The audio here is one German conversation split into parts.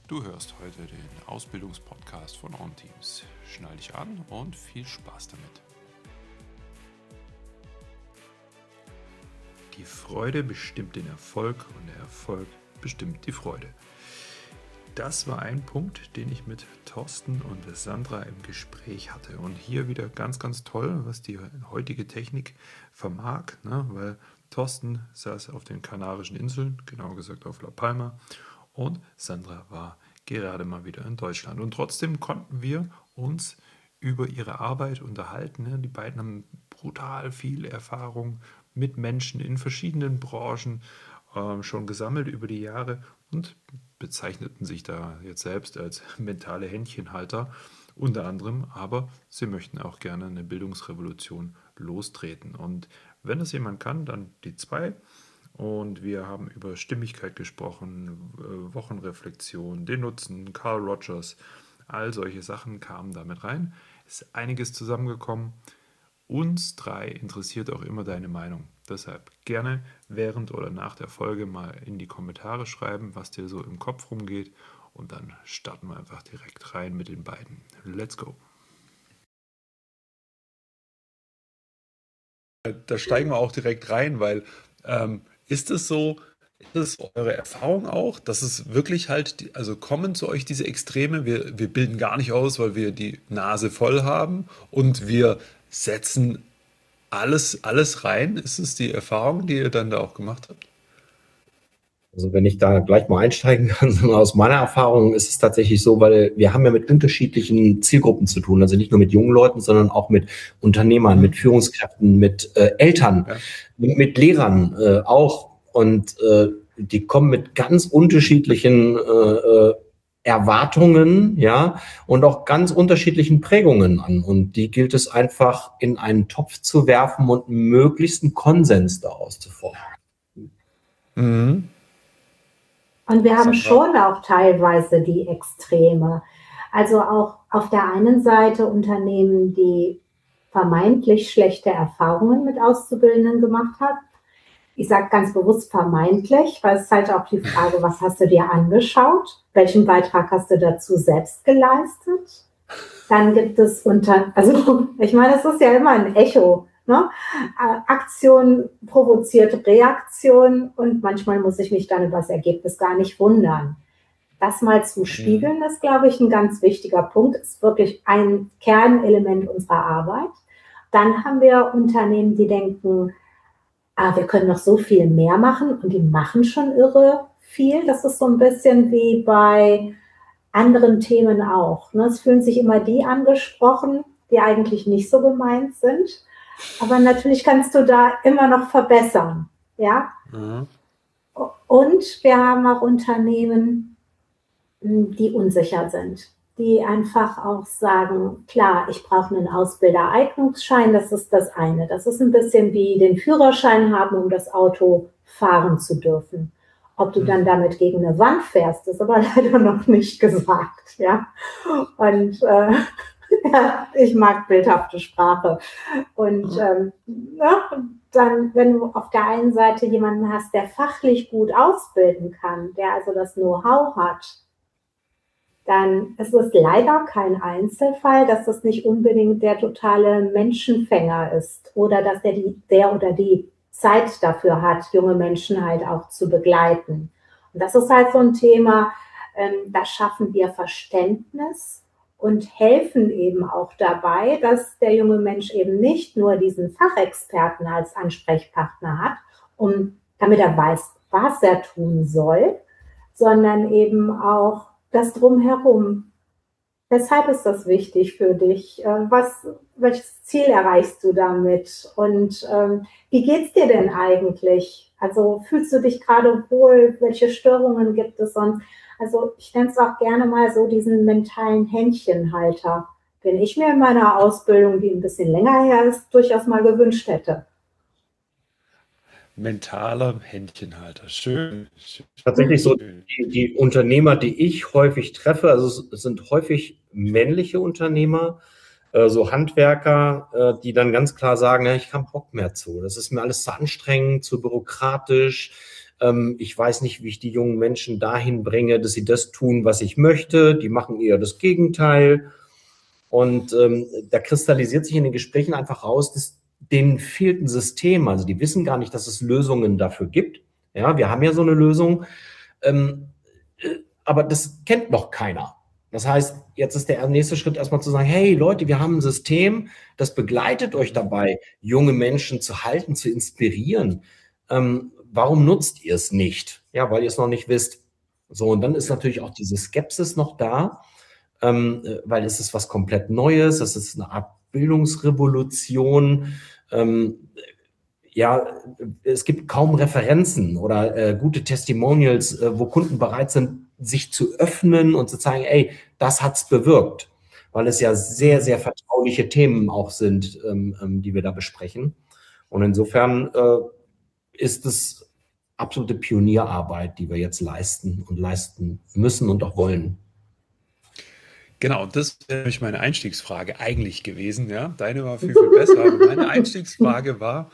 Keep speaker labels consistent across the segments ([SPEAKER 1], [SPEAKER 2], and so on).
[SPEAKER 1] Du hörst heute den Ausbildungspodcast von OnTeams. Schnall dich an und viel Spaß damit. Die Freude bestimmt den Erfolg und der Erfolg bestimmt die Freude. Das war ein Punkt, den ich mit Thorsten und Sandra im Gespräch hatte. Und hier wieder ganz, ganz toll, was die heutige Technik vermag, weil Thorsten saß auf den Kanarischen Inseln, genauer gesagt auf La Palma, und Sandra war gerade mal wieder in Deutschland. Und trotzdem konnten wir uns über ihre Arbeit unterhalten. Die beiden haben brutal viel Erfahrung mit Menschen in verschiedenen Branchen schon gesammelt über die Jahre und bezeichneten sich da jetzt selbst als mentale Händchenhalter unter anderem, aber sie möchten auch gerne eine Bildungsrevolution lostreten. Und wenn das jemand kann, dann die zwei. Und wir haben über Stimmigkeit gesprochen, Wochenreflexion, den Nutzen, Carl Rogers, all solche Sachen kamen damit rein. Ist einiges zusammengekommen. Uns drei interessiert auch immer deine Meinung. Deshalb gerne während oder nach der Folge mal in die Kommentare schreiben, was dir so im Kopf rumgeht. Und dann starten wir einfach direkt rein mit den beiden. Let's go. Da steigen wir auch direkt rein, weil ist es so, ist es eure Erfahrung auch, dass es wirklich halt, also kommen zu euch diese Extreme, wir bilden gar nicht aus, weil wir die Nase voll haben und wir setzen alles rein? Ist es die Erfahrung, die ihr dann da auch gemacht habt?
[SPEAKER 2] Also wenn ich da gleich mal einsteigen kann, aus meiner Erfahrung ist es tatsächlich so, weil wir haben ja mit unterschiedlichen Zielgruppen zu tun, also nicht nur mit jungen Leuten, sondern auch mit Unternehmern, mit Führungskräften, mit Eltern,
[SPEAKER 1] Ja.
[SPEAKER 2] mit Lehrern auch. Und die kommen mit ganz unterschiedlichen Erwartungen, ja, und auch ganz unterschiedlichen Prägungen an. Und die gilt es einfach in einen Topf zu werfen und möglichst einen Konsens daraus zu formen.
[SPEAKER 1] Mhm.
[SPEAKER 3] Und wir haben
[SPEAKER 1] Sandra?
[SPEAKER 3] schon auch teilweise die Extreme. Also auch auf der einen Seite Unternehmen, die vermeintlich schlechte Erfahrungen mit Auszubildenden gemacht haben. Ich sage ganz bewusst vermeintlich, weil es ist halt auch die Frage, was hast du dir angeschaut? Welchen Beitrag hast du dazu selbst geleistet? Dann gibt es also ich meine, es ist ja immer ein Echo. Ne? Aktion provoziert Reaktion und manchmal muss ich mich dann über das Ergebnis gar nicht wundern. Das mal zu spiegeln, ist, glaube ich, ein ganz wichtiger Punkt, ist wirklich ein Kernelement unserer Arbeit. Dann haben wir Unternehmen, die denken, wir können noch so viel mehr machen und die machen schon irre viel. Das ist so ein bisschen wie bei anderen Themen auch. Ne? Es fühlen sich immer die angesprochen, die eigentlich nicht so gemeint sind. Aber natürlich kannst du da immer noch verbessern. Ja?
[SPEAKER 1] Mhm.
[SPEAKER 3] Und wir haben auch Unternehmen, die unsicher sind, die einfach auch sagen, klar, ich brauche einen Ausbildereignungsschein, das ist das eine. Das ist ein bisschen wie den Führerschein haben, um das Auto fahren zu dürfen. Ob du dann damit gegen eine Wand fährst, ist aber leider noch nicht gesagt. Ja? Und ja, ich mag bildhafte Sprache. Und dann, wenn du auf der einen Seite jemanden hast, der fachlich gut ausbilden kann, der also das Know-how hat, dann ist es leider kein Einzelfall, dass das nicht unbedingt der totale Menschenfänger ist oder dass der oder die Zeit dafür hat, junge Menschen halt auch zu begleiten. Und das ist halt so ein Thema, da schaffen wir Verständnis und helfen eben auch dabei, dass der junge Mensch eben nicht nur diesen Fachexperten als Ansprechpartner hat, damit er weiß, was er tun soll, sondern eben auch das Drumherum. Weshalb ist das wichtig für dich? Welches Ziel erreichst du damit? Und wie geht's dir denn eigentlich? Also fühlst du dich gerade wohl? Welche Störungen gibt es sonst? Also ich nenne es auch gerne mal so diesen mentalen Händchenhalter, den ich mir in meiner Ausbildung, die ein bisschen länger her ist, durchaus mal gewünscht hätte.
[SPEAKER 1] Mentaler Händchenhalter. Schön.
[SPEAKER 2] Tatsächlich so, die Unternehmer, die ich häufig treffe, also es sind häufig männliche Unternehmer, so Handwerker, die dann ganz klar sagen, ja, ich habe keinen Bock mehr zu. Das ist mir alles zu anstrengend, zu bürokratisch. Ich weiß nicht, wie ich die jungen Menschen dahin bringe, dass sie das tun, was ich möchte. Die machen eher das Gegenteil. Und da kristallisiert sich in den Gesprächen einfach raus, dass denen fehlt ein System. Also die wissen gar nicht, dass es Lösungen dafür gibt. Ja, wir haben ja so eine Lösung, aber das kennt noch keiner. Das heißt, jetzt ist der nächste Schritt erstmal zu sagen, hey Leute, wir haben ein System, das begleitet euch dabei, junge Menschen zu halten, zu inspirieren. Warum nutzt ihr es nicht? Ja, weil ihr es noch nicht wisst. So, und dann ist natürlich auch diese Skepsis noch da, weil es ist was komplett Neues, es ist eine Art Bildungsrevolution. Ja, es gibt kaum Referenzen oder gute Testimonials, wo Kunden bereit sind, sich zu öffnen und zu zeigen, ey, das hat's bewirkt, weil es ja sehr, sehr vertrauliche Themen auch sind, die wir da besprechen. Und insofern ist es absolute Pionierarbeit, die wir jetzt leisten und leisten müssen und auch wollen.
[SPEAKER 1] Genau, das wäre nämlich meine Einstiegsfrage eigentlich gewesen. Ja? Deine war viel, viel besser. Aber meine Einstiegsfrage war...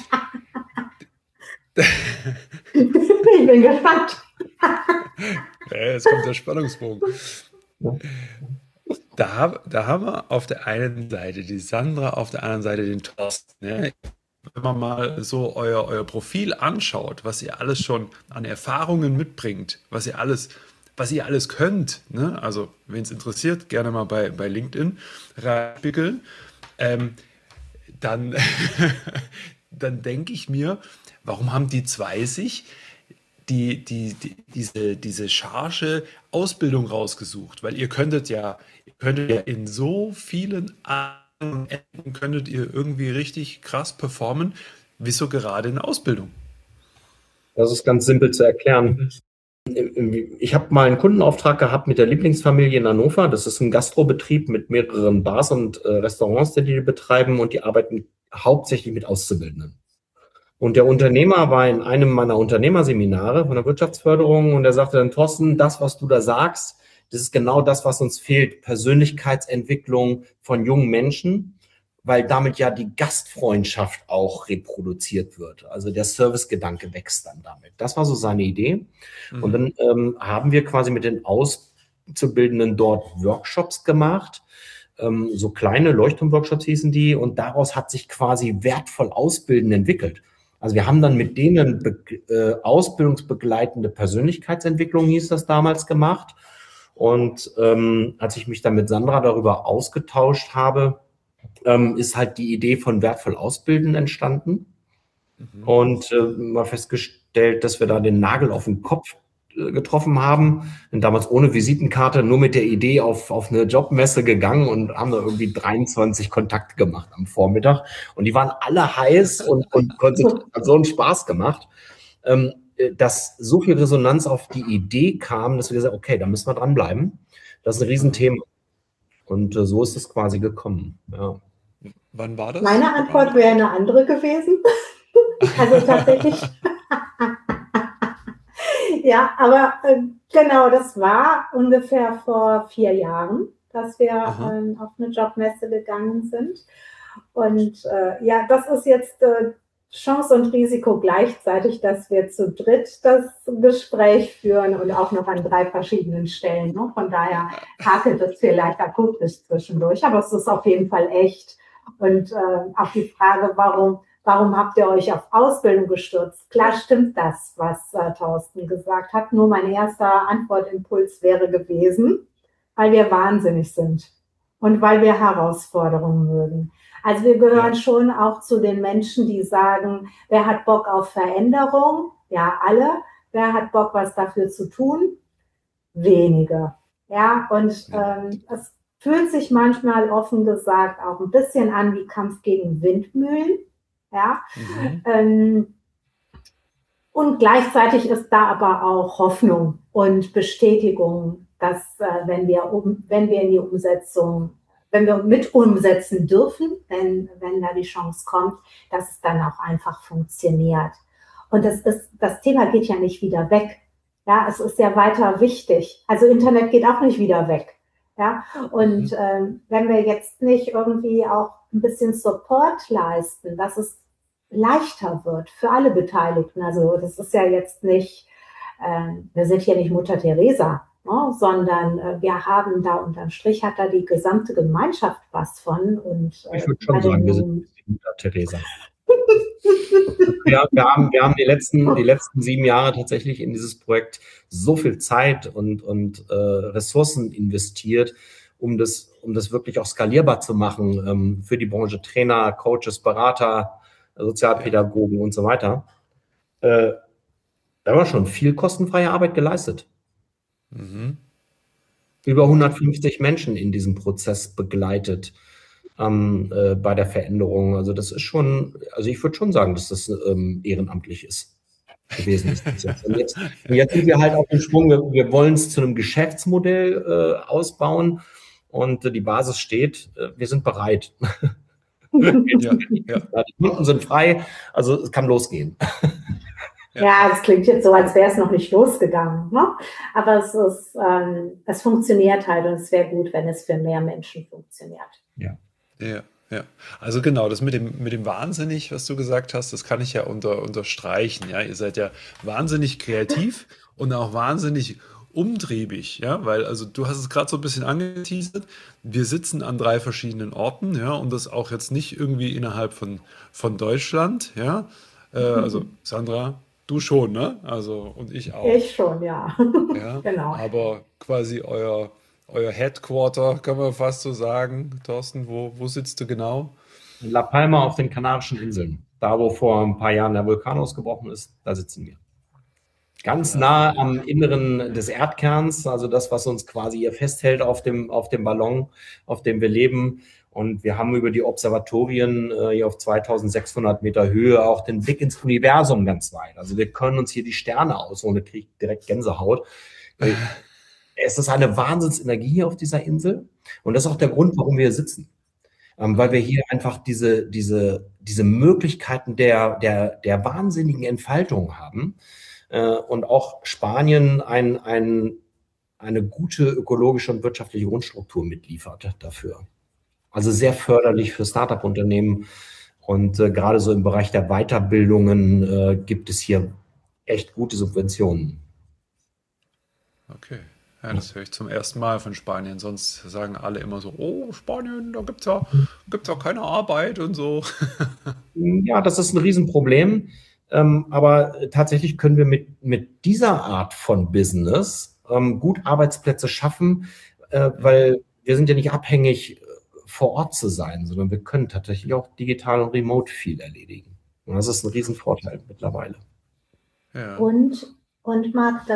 [SPEAKER 3] Ich bin gespannt.
[SPEAKER 1] Jetzt kommt der Spannungsbogen. Da haben wir auf der einen Seite die Sandra, auf der anderen Seite den Thorsten. Ja? Wenn man mal so euer Profil anschaut, was ihr alles schon an Erfahrungen mitbringt, was ihr alles könnt, ne? Also wen es interessiert, gerne mal bei LinkedIn reinpickeln, dann denke ich mir, warum haben die zwei sich diese scharfe Ausbildung rausgesucht? Weil ihr könntet ja in so vielen anderen Enden könntet ihr irgendwie richtig krass performen. Wieso gerade in der Ausbildung?
[SPEAKER 2] Das ist ganz simpel zu erklären. Ich habe mal einen Kundenauftrag gehabt mit der Lieblingsfamilie in Hannover. Das ist ein Gastrobetrieb mit mehreren Bars und Restaurants, die betreiben, und die arbeiten hauptsächlich mit Auszubildenden. Und der Unternehmer war in einem meiner Unternehmerseminare von der Wirtschaftsförderung und er sagte dann, Thorsten, das, was du da sagst, das ist genau das, was uns fehlt. Persönlichkeitsentwicklung von jungen Menschen, weil damit ja die Gastfreundschaft auch reproduziert wird. Also der Servicegedanke wächst dann damit. Das war so seine Idee. Und dann haben wir quasi mit den Auszubildenden dort Workshops gemacht. So kleine Leuchtturmworkshops hießen die. Und daraus hat sich quasi wertvoll Ausbilden entwickelt. Also wir haben dann mit denen ausbildungsbegleitende Persönlichkeitsentwicklung, hieß das damals, gemacht. Und als ich mich dann mit Sandra darüber ausgetauscht habe, ist halt die Idee von wertvoll ausbilden entstanden. Und mal festgestellt, dass wir da den Nagel auf den Kopf getroffen haben. Und damals ohne Visitenkarte, nur mit der Idee auf eine Jobmesse gegangen und haben da irgendwie 23 Kontakte gemacht am Vormittag. Und die waren alle heiß und hat so einen Spaß gemacht, dass so viel Resonanz auf die Idee kam, dass wir gesagt haben, okay, da müssen wir dranbleiben. Das ist ein Riesenthema. Und so ist es quasi gekommen. Ja.
[SPEAKER 1] Wann war das?
[SPEAKER 3] Meine Antwort wäre eine andere gewesen. Also tatsächlich... Ja, aber genau, das war ungefähr vor 4 Jahren, dass wir auf eine Jobmesse gegangen sind. Und ja, das ist jetzt Chance und Risiko gleichzeitig, dass wir zu dritt das Gespräch führen und auch noch an 3 verschiedenen Stellen. Ne? Von daher hakelt es vielleicht akustisch zwischendurch, aber es ist auf jeden Fall echt. Und auch die Frage, warum habt ihr euch auf Ausbildung gestürzt? Klar stimmt das, was Thorsten gesagt hat. Nur mein erster Antwortimpuls wäre gewesen, weil wir wahnsinnig sind und weil wir Herausforderungen mögen. Also wir gehören schon auch zu den Menschen, die sagen, wer hat Bock auf Veränderung? Ja, alle. Wer hat Bock, was dafür zu tun? Wenige. Ja, und es fühlt sich manchmal offen gesagt auch ein bisschen an wie Kampf gegen Windmühlen. Ja, und gleichzeitig ist da aber auch Hoffnung und Bestätigung, dass wenn wir in die Umsetzung, wenn wir mit umsetzen dürfen, wenn da die Chance kommt, dass es dann auch einfach funktioniert. Und das Thema geht ja nicht wieder weg. Ja, es ist ja weiter wichtig. Also Internet geht auch nicht wieder weg. Ja, und wenn wir jetzt nicht irgendwie auch ein bisschen Support leisten, dass es leichter wird für alle Beteiligten. Also das ist ja jetzt nicht, wir sind hier nicht Mutter Teresa, ne, sondern wir haben da unterm Strich hat da die gesamte Gemeinschaft was von. Und
[SPEAKER 2] ich würde schon sagen, wir sind die Mutter Teresa. Ja, wir haben die letzten 7 Jahre tatsächlich in dieses Projekt so viel Zeit und Ressourcen investiert, um das wirklich auch skalierbar zu machen, für die Branche Trainer, Coaches, Berater, Sozialpädagogen und so weiter. Da haben wir schon viel kostenfreie Arbeit geleistet. Über 150 Menschen in diesem Prozess begleitet. Bei der Veränderung. Also das ist schon, also ich würde schon sagen, dass das ehrenamtlich ist gewesen ist. Und jetzt sind wir halt auf dem Sprung, wir wollen es zu einem Geschäftsmodell ausbauen und die Basis steht, wir sind bereit. Die Kunden sind frei, also es kann losgehen.
[SPEAKER 3] Ja, es klingt jetzt so, als wäre es noch nicht losgegangen, ne? Aber es funktioniert halt und es wäre gut, wenn es für mehr Menschen funktioniert.
[SPEAKER 1] Ja. Also genau, das mit dem wahnsinnig, was du gesagt hast, das kann ich ja unterstreichen. Ja, ihr seid ja wahnsinnig kreativ und auch wahnsinnig umtriebig, ja, weil also du hast es gerade so ein bisschen angeteasert. Wir sitzen an 3 verschiedenen Orten, ja, und das auch jetzt nicht irgendwie innerhalb von Deutschland, ja. Also Sandra, du schon, ne? Also und ich auch.
[SPEAKER 3] Ich schon, ja.
[SPEAKER 1] Ja,
[SPEAKER 3] Genau.
[SPEAKER 1] aber quasi euer Headquarter, kann man fast so sagen. Thorsten, wo sitzt du genau?
[SPEAKER 2] In La Palma auf den Kanarischen Inseln. Da, wo vor ein paar Jahren der Vulkan ausgebrochen ist, da sitzen wir. Ganz nah am Inneren des Erdkerns, also das, was uns quasi hier festhält auf dem Ballon, auf dem wir leben. Und wir haben über die Observatorien hier auf 2600 Meter Höhe auch den Blick ins Universum ganz weit. Also wir können uns hier die Sterne aussuchen, da kriege ich direkt Gänsehaut. Es ist eine Wahnsinnsenergie hier auf dieser Insel. Und das ist auch der Grund, warum wir hier sitzen. Weil wir hier einfach diese Möglichkeiten der wahnsinnigen Entfaltung haben. Und auch Spanien eine gute ökologische und wirtschaftliche Grundstruktur mitliefert dafür. Also sehr förderlich für Start-up-Unternehmen. Und gerade so im Bereich der Weiterbildungen gibt es hier echt gute Subventionen.
[SPEAKER 1] Okay. Ja, das höre ich zum ersten Mal von Spanien. Sonst sagen alle immer so, oh, Spanien, da gibt's ja keine Arbeit und so.
[SPEAKER 2] Ja, das ist ein Riesenproblem. Aber tatsächlich können wir mit dieser Art von Business gut Arbeitsplätze schaffen, weil wir sind ja nicht abhängig, vor Ort zu sein, sondern wir können tatsächlich auch digital und remote viel erledigen. Und das ist ein Riesenvorteil mittlerweile.
[SPEAKER 3] Ja. Und Marc,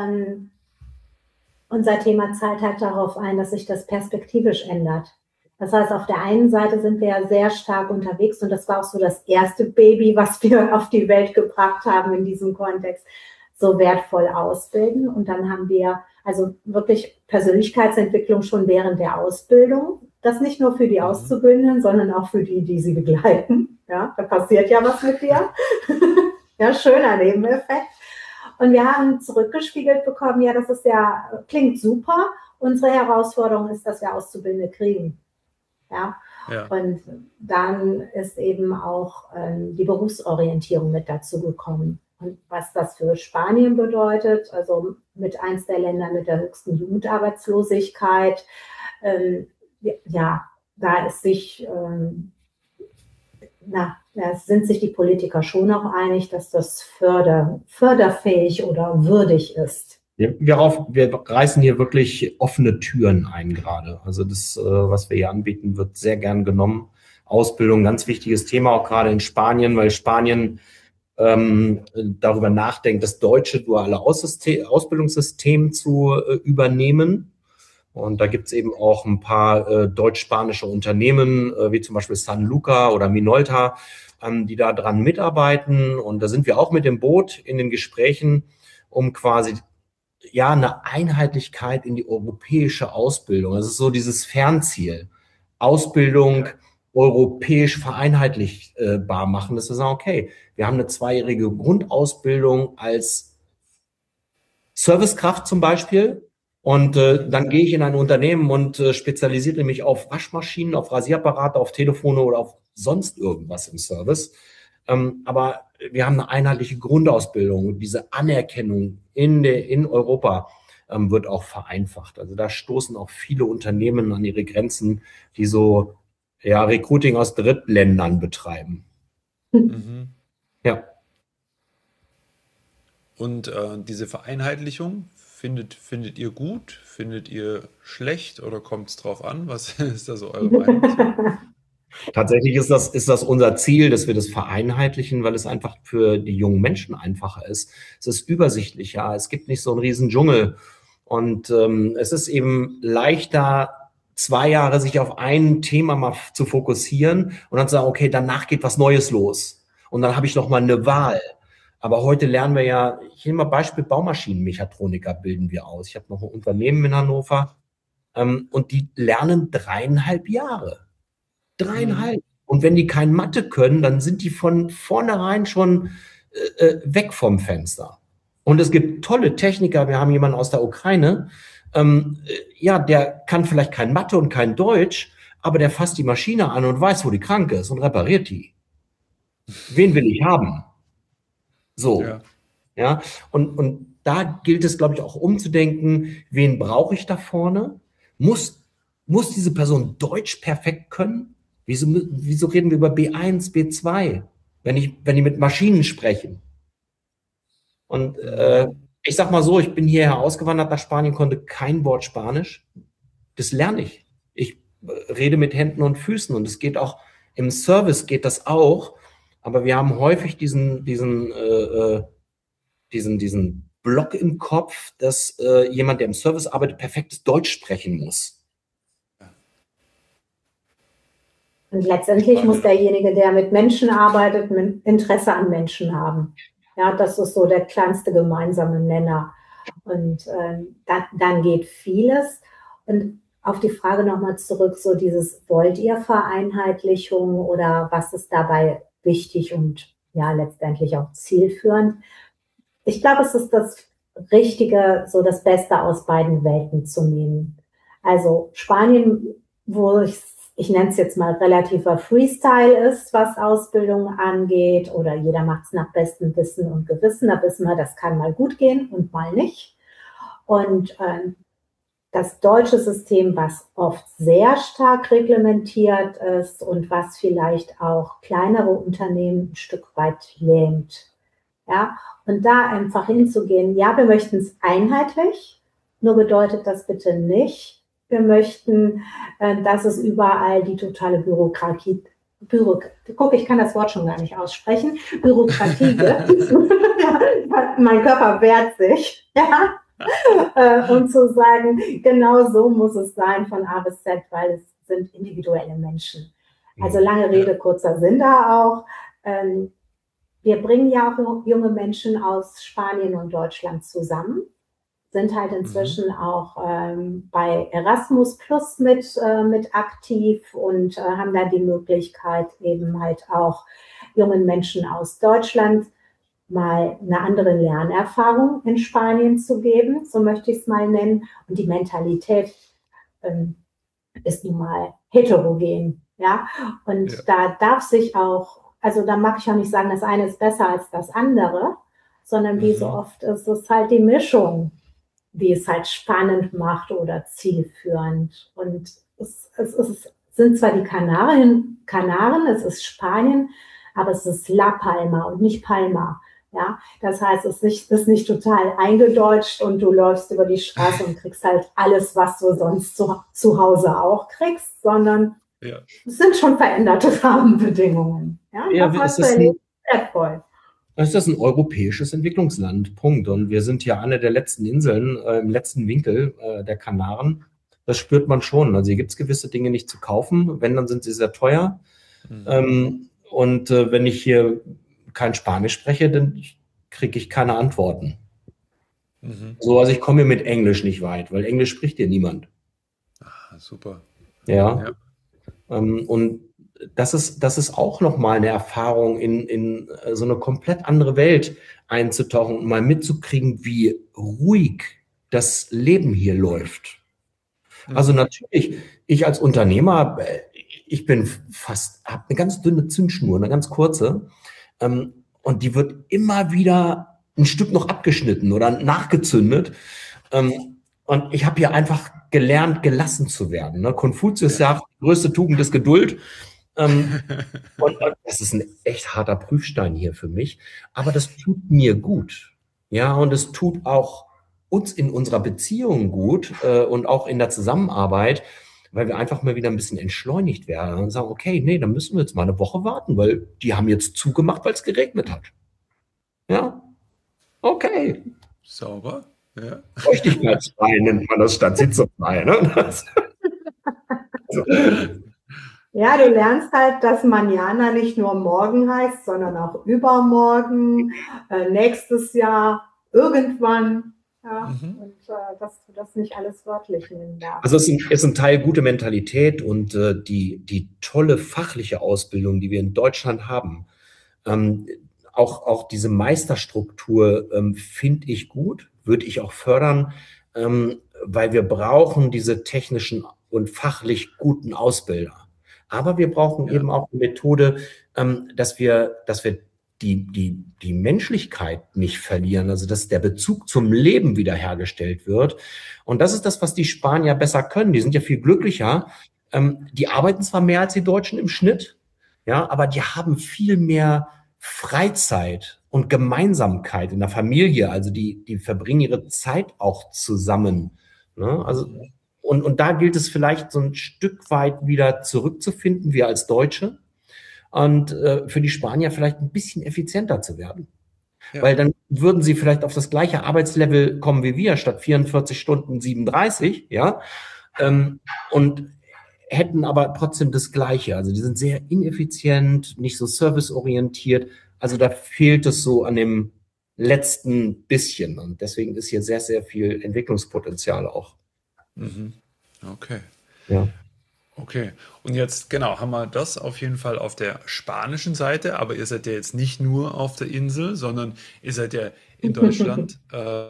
[SPEAKER 3] unser Thema zahlt halt darauf ein, dass sich das perspektivisch ändert. Das heißt, auf der einen Seite sind wir ja sehr stark unterwegs und das war auch so das erste Baby, was wir auf die Welt gebracht haben in diesem Kontext, so wertvoll ausbilden. Und dann haben wir also wirklich Persönlichkeitsentwicklung schon während der Ausbildung. Das nicht nur für die Auszubildenden, sondern auch für die sie begleiten. Ja, da passiert ja was mit dir. Ja, schöner Nebeneffekt. Und wir haben zurückgespiegelt bekommen, ja, das ist ja, klingt super. Unsere Herausforderung ist, dass wir Auszubildende kriegen. Ja. Und dann ist eben auch die Berufsorientierung mit dazu gekommen. Und was das für Spanien bedeutet, also mit eins der Länder mit der höchsten Jugendarbeitslosigkeit, da ist sind sich die Politiker schon auch einig, dass das förderfähig oder würdig ist.
[SPEAKER 2] Wir reißen hier wirklich offene Türen ein gerade. Also das, was wir hier anbieten, wird sehr gern genommen. Ausbildung, ganz wichtiges Thema, auch gerade in Spanien, weil Spanien darüber nachdenkt, das deutsche duale Ausbildungssystem zu übernehmen. Und da gibt es eben auch ein paar deutsch-spanische Unternehmen, wie zum Beispiel San Luca oder Minolta, die da dran mitarbeiten. Und da sind wir auch mit dem Boot in den Gesprächen, um quasi eine Einheitlichkeit in die europäische Ausbildung. Das ist so dieses Fernziel. Ausbildung europäisch vereinheitlichbar machen. Das ist sagen, okay, wir haben eine 2-jährige Grundausbildung als Servicekraft zum Beispiel. Und dann gehe ich in ein Unternehmen und spezialisiere mich auf Waschmaschinen, auf Rasierapparate, auf Telefone oder auf sonst irgendwas im Service. Aber wir haben eine einheitliche Grundausbildung. Diese Anerkennung in Europa wird auch vereinfacht. Also da stoßen auch viele Unternehmen an ihre Grenzen, die so Recruiting aus Drittländern betreiben.
[SPEAKER 1] Mhm.
[SPEAKER 2] Ja.
[SPEAKER 1] Und diese Vereinheitlichung, findet ihr gut? Findet ihr schlecht oder kommt es drauf an? Was ist da so eure Meinung zu?
[SPEAKER 2] Tatsächlich ist das unser Ziel, dass wir das vereinheitlichen, weil es einfach für die jungen Menschen einfacher ist. Es ist übersichtlicher, es gibt nicht so einen riesen Dschungel und es ist eben leichter, 2 Jahre sich auf ein Thema mal zu fokussieren und dann zu sagen, okay, danach geht was Neues los und dann habe ich noch mal eine Wahl. Aber heute lernen wir ja, ich nehme mal Beispiel Baumaschinenmechatroniker bilden wir aus. Ich habe noch ein Unternehmen in Hannover und die lernen 3,5 Jahre. 3,5. Und wenn die kein Mathe können, dann sind die von vornherein schon weg vom Fenster. Und es gibt tolle Techniker. Wir haben jemanden aus der Ukraine, der kann vielleicht kein Mathe und kein Deutsch, aber der fasst die Maschine an und weiß, wo die krank ist und repariert die. Wen will ich haben? So.
[SPEAKER 1] Ja.
[SPEAKER 2] Ja, und da gilt es, glaube ich, auch umzudenken, wen brauche ich da vorne? Muss diese Person Deutsch perfekt können? Wieso reden wir über B1, B2, wenn die mit Maschinen sprechen? Und ich sag mal so, ich bin hierher ausgewandert nach Spanien, konnte kein Wort Spanisch. Das lerne ich. Ich rede mit Händen und Füßen und es geht auch, im Service geht das auch, aber wir haben häufig diesen Block im Kopf, dass jemand, der im Service arbeitet, perfektes Deutsch sprechen muss.
[SPEAKER 3] Und letztendlich muss derjenige, der mit Menschen arbeitet, ein Interesse an Menschen haben. Ja, das ist so der kleinste gemeinsame Nenner. Und dann geht vieles. Und auf die Frage nochmal zurück, so dieses, wollt ihr Vereinheitlichung oder was ist dabei wichtig und ja, letztendlich auch zielführend? Ich glaube, es ist das Richtige, so das Beste aus beiden Welten zu nehmen. Also Spanien, wo ich nenne es jetzt mal relativer Freestyle ist, was Ausbildung angeht, oder jeder macht es nach bestem Wissen und Gewissen. Da wissen wir, das kann mal gut gehen und mal nicht. Und das deutsche System, was oft sehr stark reglementiert ist und was vielleicht auch kleinere Unternehmen ein Stück weit lähmt. Ja, und da einfach hinzugehen, ja, wir möchten es einheitlich, nur bedeutet das bitte nicht, wir möchten, dass es überall die totale Bürokratie, guck, ich kann das Wort schon gar nicht aussprechen, Bürokratie gibt. Ja, mein Körper wehrt sich, ja, und zu sagen, genau so muss es sein von A bis Z, weil es sind individuelle Menschen. Also lange Rede, kurzer Sinn da auch. Wir bringen ja auch junge Menschen aus Spanien und Deutschland zusammen, sind halt inzwischen auch bei Erasmus Plus mit aktiv und haben da die Möglichkeit, eben halt auch jungen Menschen aus Deutschland mal eine andere Lernerfahrung in Spanien zu geben, so möchte ich es mal nennen. Und die Mentalität ist nun mal heterogen, ja. Und da darf sich auch, also da mag ich auch nicht sagen, das eine ist besser als das andere, sondern wie so oft ist es halt die Mischung, die es halt spannend macht oder zielführend. Und es sind zwar die Kanaren, es ist Spanien, aber es ist La Palma und nicht Palma. Ja, das heißt, es ist nicht total eingedeutscht und du läufst über die Straße und kriegst halt alles, was du sonst zu Hause auch kriegst, sondern es sind schon veränderte Rahmenbedingungen. Ja, das ist wertvoll.
[SPEAKER 2] Es ist ein europäisches Entwicklungsland, Punkt. Und wir sind ja eine der letzten Inseln im letzten Winkel der Kanaren. Das spürt man schon. Also hier gibt es gewisse Dinge nicht zu kaufen. Wenn, dann sind sie sehr teuer. Und wenn ich hier kein Spanisch spreche, dann kriege ich keine Antworten. So, also ich komme hier mit Englisch nicht weit, weil Englisch spricht hier niemand.
[SPEAKER 1] Ah, super.
[SPEAKER 2] Ja. Und das ist auch nochmal eine Erfahrung, in so eine komplett andere Welt einzutauchen und mal mitzukriegen, wie ruhig das Leben hier läuft. Also natürlich, ich als Unternehmer, ich bin habe eine ganz dünne Zündschnur, eine ganz kurze. Und die wird immer wieder ein Stück noch abgeschnitten oder nachgezündet. Und ich habe hier einfach gelernt, gelassen zu werden. Ne? Konfuzius sagt, die größte Tugend ist Geduld. Und das ist ein echt harter Prüfstein hier für mich. Aber das tut mir gut. Ja, und es tut auch uns in unserer Beziehung gut und auch in der Zusammenarbeit, weil wir einfach mal wieder ein bisschen entschleunigt werden und sagen, okay, nee, dann müssen wir jetzt mal eine Woche warten, weil die haben jetzt zugemacht, weil es geregnet hat. Ja, okay.
[SPEAKER 1] Sauber. Ja.
[SPEAKER 2] Feuchtigkeitsfrei nennt man das statt sitzefrei. Ne?
[SPEAKER 3] Ja, du lernst halt, dass Manjana nicht nur morgen heißt, sondern auch übermorgen, nächstes Jahr, irgendwann. Ja, und dass du das nicht alles wörtlich nehmen darfst.
[SPEAKER 2] Also es ist ein Teil gute Mentalität und die tolle fachliche Ausbildung, die wir in Deutschland haben. Auch diese Meisterstruktur finde ich gut, würde ich auch fördern, weil wir brauchen diese technischen und fachlich guten Ausbilder. Aber wir brauchen eben auch eine Methode, dass wir die Menschlichkeit nicht verlieren, also dass der Bezug zum Leben wiederhergestellt wird. Und das ist das, was die Spanier besser können. Die sind ja viel glücklicher. Die arbeiten zwar mehr als die Deutschen im Schnitt, ja, aber die haben viel mehr Freizeit und Gemeinsamkeit in der Familie. Also die verbringen ihre Zeit auch zusammen. Ne? Also und da gilt es vielleicht so ein Stück weit wieder zurückzufinden, wir als Deutsche, und für die Spanier vielleicht ein bisschen effizienter zu werden. Ja. Weil dann würden sie vielleicht auf das gleiche Arbeitslevel kommen wie wir, statt 44 Stunden 37, ja, und hätten aber trotzdem das Gleiche. Also die sind sehr ineffizient, nicht so serviceorientiert. Also da fehlt es so an dem letzten bisschen. Und deswegen ist hier sehr, sehr viel Entwicklungspotenzial auch.
[SPEAKER 1] Okay.
[SPEAKER 2] Ja.
[SPEAKER 1] Okay, und jetzt genau haben wir das auf jeden Fall auf der spanischen Seite, aber ihr seid ja jetzt nicht nur auf der Insel, sondern ihr seid ja in Deutschland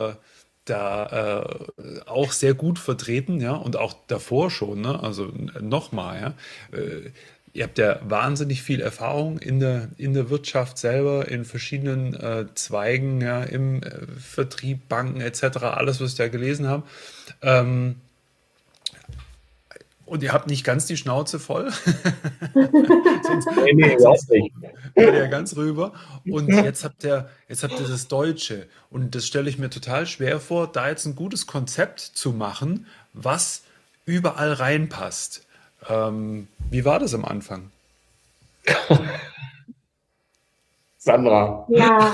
[SPEAKER 1] auch sehr gut vertreten, ja, und auch davor schon, ne? Also nochmal, ja. Ihr habt ja wahnsinnig viel Erfahrung in der Wirtschaft selber, in verschiedenen Zweigen, ja, im Vertrieb, Banken etc., alles, was ich da gelesen habe. Und ihr habt nicht ganz die Schnauze voll. sonst wäre ja ganz rüber. Und jetzt habt ihr das Deutsche. Und das stelle ich mir total schwer vor, da jetzt ein gutes Konzept zu machen, was überall reinpasst. Wie war das am Anfang?
[SPEAKER 2] Sandra.
[SPEAKER 3] Ja,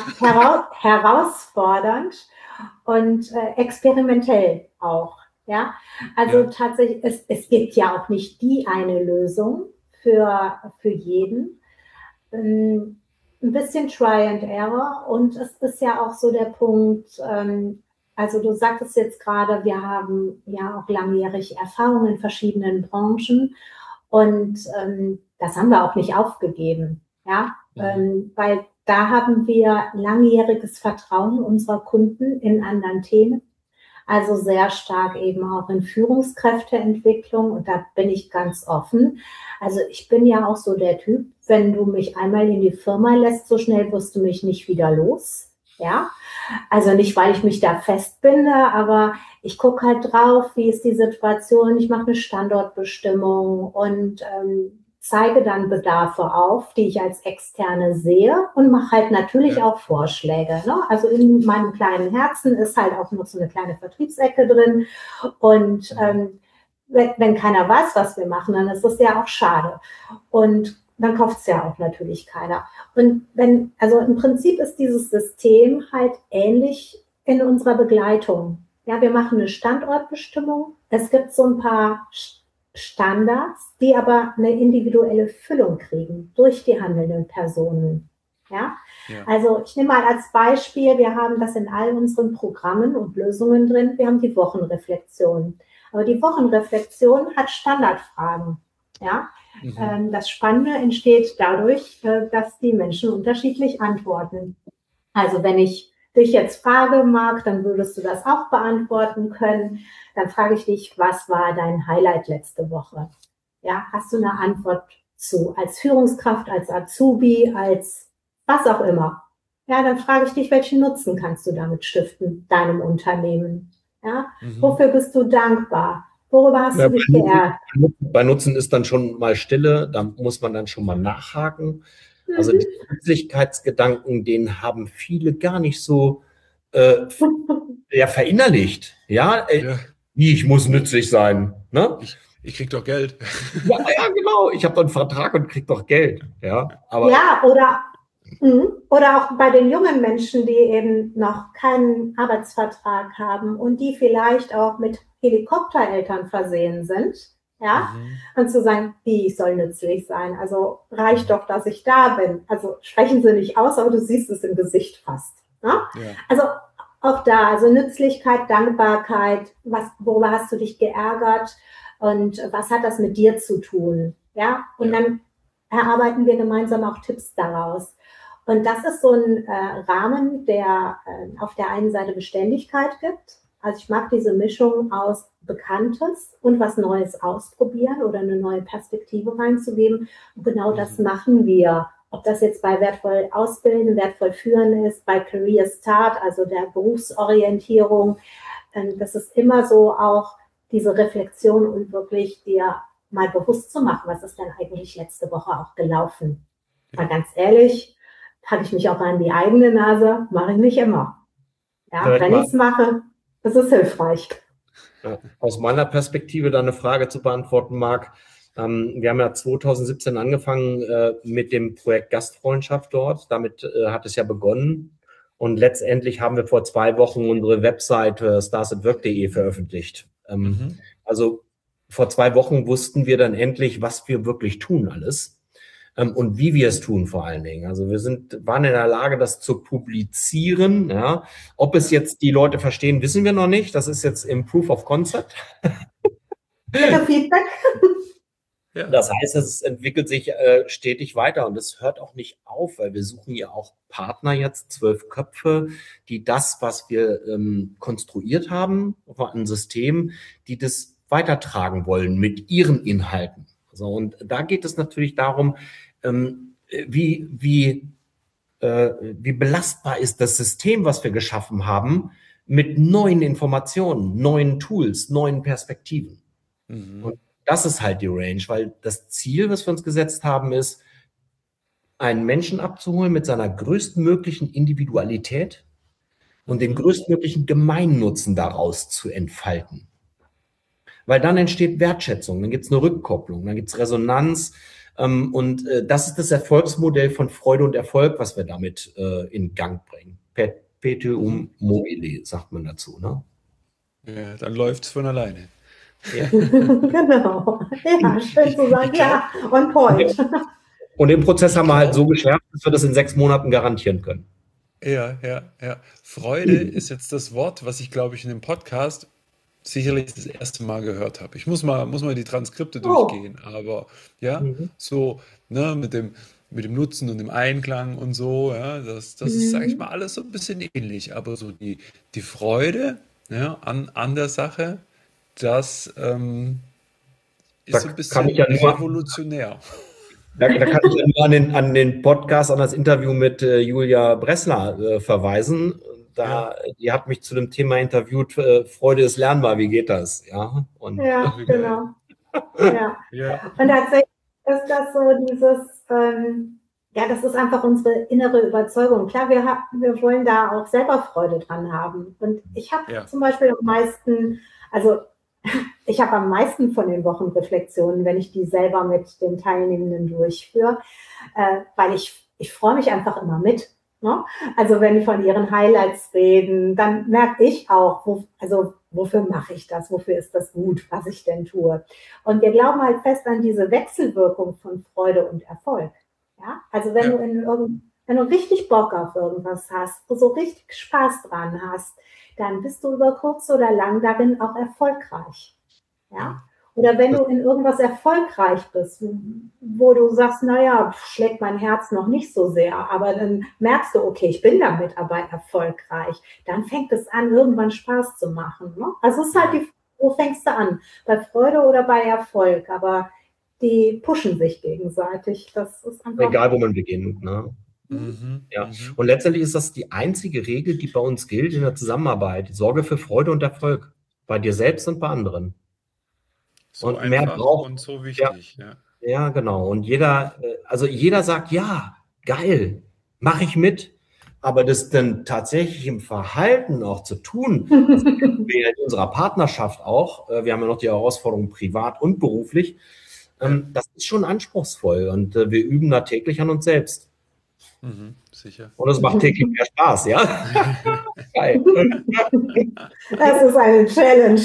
[SPEAKER 3] herausfordernd und experimentell auch. Ja, also tatsächlich, es gibt ja auch nicht die eine Lösung für jeden. Ein bisschen Try and Error und es ist ja auch so der Punkt, also du sagtest jetzt gerade, wir haben ja auch langjährig Erfahrung in verschiedenen Branchen und das haben wir auch nicht aufgegeben, ja, weil da haben wir langjähriges Vertrauen unserer Kunden in anderen Themen. Also sehr stark eben auch in Führungskräfteentwicklung und da bin ich ganz offen. Also ich bin ja auch so der Typ, wenn du mich einmal in die Firma lässt, so schnell wirst du mich nicht wieder los. Ja, also nicht, weil ich mich da festbinde, aber ich gucke halt drauf, wie ist die Situation. Ich mache eine Standortbestimmung und zeige dann Bedarfe auf, die ich als Externe sehe und mache halt natürlich auch Vorschläge. Ne? Also in meinem kleinen Herzen ist halt auch noch so eine kleine Vertriebsecke drin und wenn keiner weiß, was wir machen, dann ist das ja auch schade. Und dann kauft es ja auch natürlich keiner. Und also im Prinzip ist dieses System halt ähnlich in unserer Begleitung. Ja, wir machen eine Standortbestimmung. Es gibt so ein paar Standards, die aber eine individuelle Füllung kriegen durch die handelnden Personen. Ja? Also ich nehme mal als Beispiel, wir haben das in all unseren Programmen und Lösungen drin, wir haben die Wochenreflexion. Aber die Wochenreflexion hat Standardfragen. Ja? Das Spannende entsteht dadurch, dass die Menschen unterschiedlich antworten. Also wenn ich dich jetzt frage, Marc, dann würdest du das auch beantworten können. Dann frage ich dich, was war dein Highlight letzte Woche? Ja, hast du eine Antwort zu? Als Führungskraft, als Azubi, als was auch immer. Ja, dann frage ich dich, welchen Nutzen kannst du damit stiften, deinem Unternehmen? Ja, wofür bist du dankbar? Worüber hast du dich geärgert?
[SPEAKER 2] Bei Nutzen ist dann schon mal Stille, da muss man dann schon mal nachhaken. Also die Nützlichkeitsgedanken, den haben viele gar nicht so verinnerlicht. Ja, ich muss nützlich sein. Ne?
[SPEAKER 1] Ich krieg doch Geld.
[SPEAKER 2] Ja, genau. Ich habe doch einen Vertrag und krieg doch Geld. Ja, aber
[SPEAKER 3] ja, oder auch bei den jungen Menschen, die eben noch keinen Arbeitsvertrag haben und die vielleicht auch mit Helikoptereltern versehen sind, ja, und zu sagen, wie, ich soll nützlich sein, also reicht doch, dass ich da bin. Also sprechen sie nicht aus, aber du siehst es im Gesicht fast. Ne? Ja. Also auch da, also Nützlichkeit, Dankbarkeit, worüber hast du dich geärgert und was hat das mit dir zu tun? Ja, und dann erarbeiten wir gemeinsam auch Tipps daraus. Und das ist so ein Rahmen, der auf der einen Seite Beständigkeit gibt. Also ich mag diese Mischung aus Bekanntes und was Neues ausprobieren oder eine neue Perspektive reinzugeben. Und genau das machen wir. Ob das jetzt bei Wertvoll Ausbilden, Wertvoll Führen ist, bei Career Start, also der Berufsorientierung. Das ist immer so auch diese Reflexion und wirklich dir mal bewusst zu machen, was ist denn eigentlich letzte Woche auch gelaufen. Mal ganz ehrlich, packe ich mich auch an die eigene Nase, mache ich nicht immer. Ja, wenn ich es mache, ist es hilfreich.
[SPEAKER 2] Aus meiner Perspektive da eine Frage zu beantworten, Marc. Wir haben ja 2017 angefangen mit dem Projekt Gastfreundschaft dort. Damit hat es ja begonnen. Und letztendlich haben wir vor 2 Wochen unsere Webseite starsatwork.de veröffentlicht. Also vor 2 Wochen wussten wir dann endlich, was wir wirklich tun alles. Und wie wir es tun vor allen Dingen. Also wir waren in der Lage, das zu publizieren. Ja. Ob es jetzt die Leute verstehen, wissen wir noch nicht. Das ist jetzt im Proof of Concept.
[SPEAKER 3] Feedback.
[SPEAKER 2] Ja. Das heißt, es entwickelt sich stetig weiter und es hört auch nicht auf, weil wir suchen ja auch Partner jetzt, 12 Köpfe, die das, was wir konstruiert haben, ein System, die das weitertragen wollen mit ihren Inhalten. So, und da geht es natürlich darum, wie belastbar ist das System, was wir geschaffen haben, mit neuen Informationen, neuen Tools, neuen Perspektiven. Und das ist halt die Range, weil das Ziel, was wir uns gesetzt haben, ist, einen Menschen abzuholen mit seiner größtmöglichen Individualität und den größtmöglichen Gemeinnutzen daraus zu entfalten. Weil dann entsteht Wertschätzung, dann gibt es eine Rückkopplung, dann gibt es Resonanz. Und das ist das Erfolgsmodell von Freude und Erfolg, was wir damit in Gang bringen. Perpetuum mobile, sagt man dazu. Ne?
[SPEAKER 1] Ja, dann läuft es von alleine.
[SPEAKER 3] Ja. Genau. Ja, schön zu sagen. Ja, on point.
[SPEAKER 2] Und den Prozess haben wir halt so geschärft, dass wir das in 6 Monaten garantieren können.
[SPEAKER 1] Ja. Freude ist jetzt das Wort, was ich, glaube ich, in dem Podcast sicherlich das erste Mal gehört habe. Ich muss mal die Transkripte durchgehen, aber so mit dem Nutzen und dem Einklang und so, ja, das ist, sage ich mal, alles so ein bisschen ähnlich, aber so die Freude an der Sache, das ist so ein bisschen revolutionär.
[SPEAKER 2] Da kann ich ja nur an den Podcast, an das Interview mit Julia Bressler verweisen. Die hat mich zu dem Thema interviewt, Freude ist lernbar, wie geht das? Ja,
[SPEAKER 3] genau. Ja. Und tatsächlich ist das so dieses, das ist einfach unsere innere Überzeugung. Klar, wir wollen da auch selber Freude dran haben. Und ich habe zum Beispiel am meisten von den Wochenreflexionen, wenn ich die selber mit den Teilnehmenden durchführe, weil ich freue mich einfach immer mit. Ne? Also wenn die von ihren Highlights reden, dann merke ich auch, wofür mache ich das, wofür ist das gut, was ich denn tue. Und wir glauben halt fest an diese Wechselwirkung von Freude und Erfolg. Ja? Also wenn du richtig Bock auf irgendwas hast, wo so richtig Spaß dran hast, dann bist du über kurz oder lang darin auch erfolgreich. Ja? Oder wenn du in irgendwas erfolgreich bist, wo du sagst, naja, schlägt mein Herz noch nicht so sehr, aber dann merkst du, okay, ich bin damit aber erfolgreich. Dann fängt es an, irgendwann Spaß zu machen. Ne? Also es ist halt wo fängst du an? Bei Freude oder bei Erfolg? Aber die pushen sich gegenseitig. Das ist einfach
[SPEAKER 2] egal, wo man beginnt. Ne? Ja. Und letztendlich ist das die einzige Regel, die bei uns gilt in der Zusammenarbeit. Sorge für Freude und Erfolg. Bei dir selbst und bei anderen.
[SPEAKER 1] So
[SPEAKER 2] Und mehr
[SPEAKER 1] einfach
[SPEAKER 2] braucht,
[SPEAKER 1] und so
[SPEAKER 2] ja,
[SPEAKER 1] wichtig. Ja.
[SPEAKER 2] ja, genau. Und jeder sagt, ja, geil, mache ich mit. Aber das dann tatsächlich im Verhalten auch zu tun, das kennen wir in unserer Partnerschaft auch. Wir haben ja noch die Herausforderung privat und beruflich.
[SPEAKER 1] Ja.
[SPEAKER 2] Das ist schon anspruchsvoll und wir üben da täglich an uns selbst.
[SPEAKER 1] Sicher.
[SPEAKER 2] Und es macht täglich mehr Spaß, ja? Geil.
[SPEAKER 3] Das ist eine Challenge.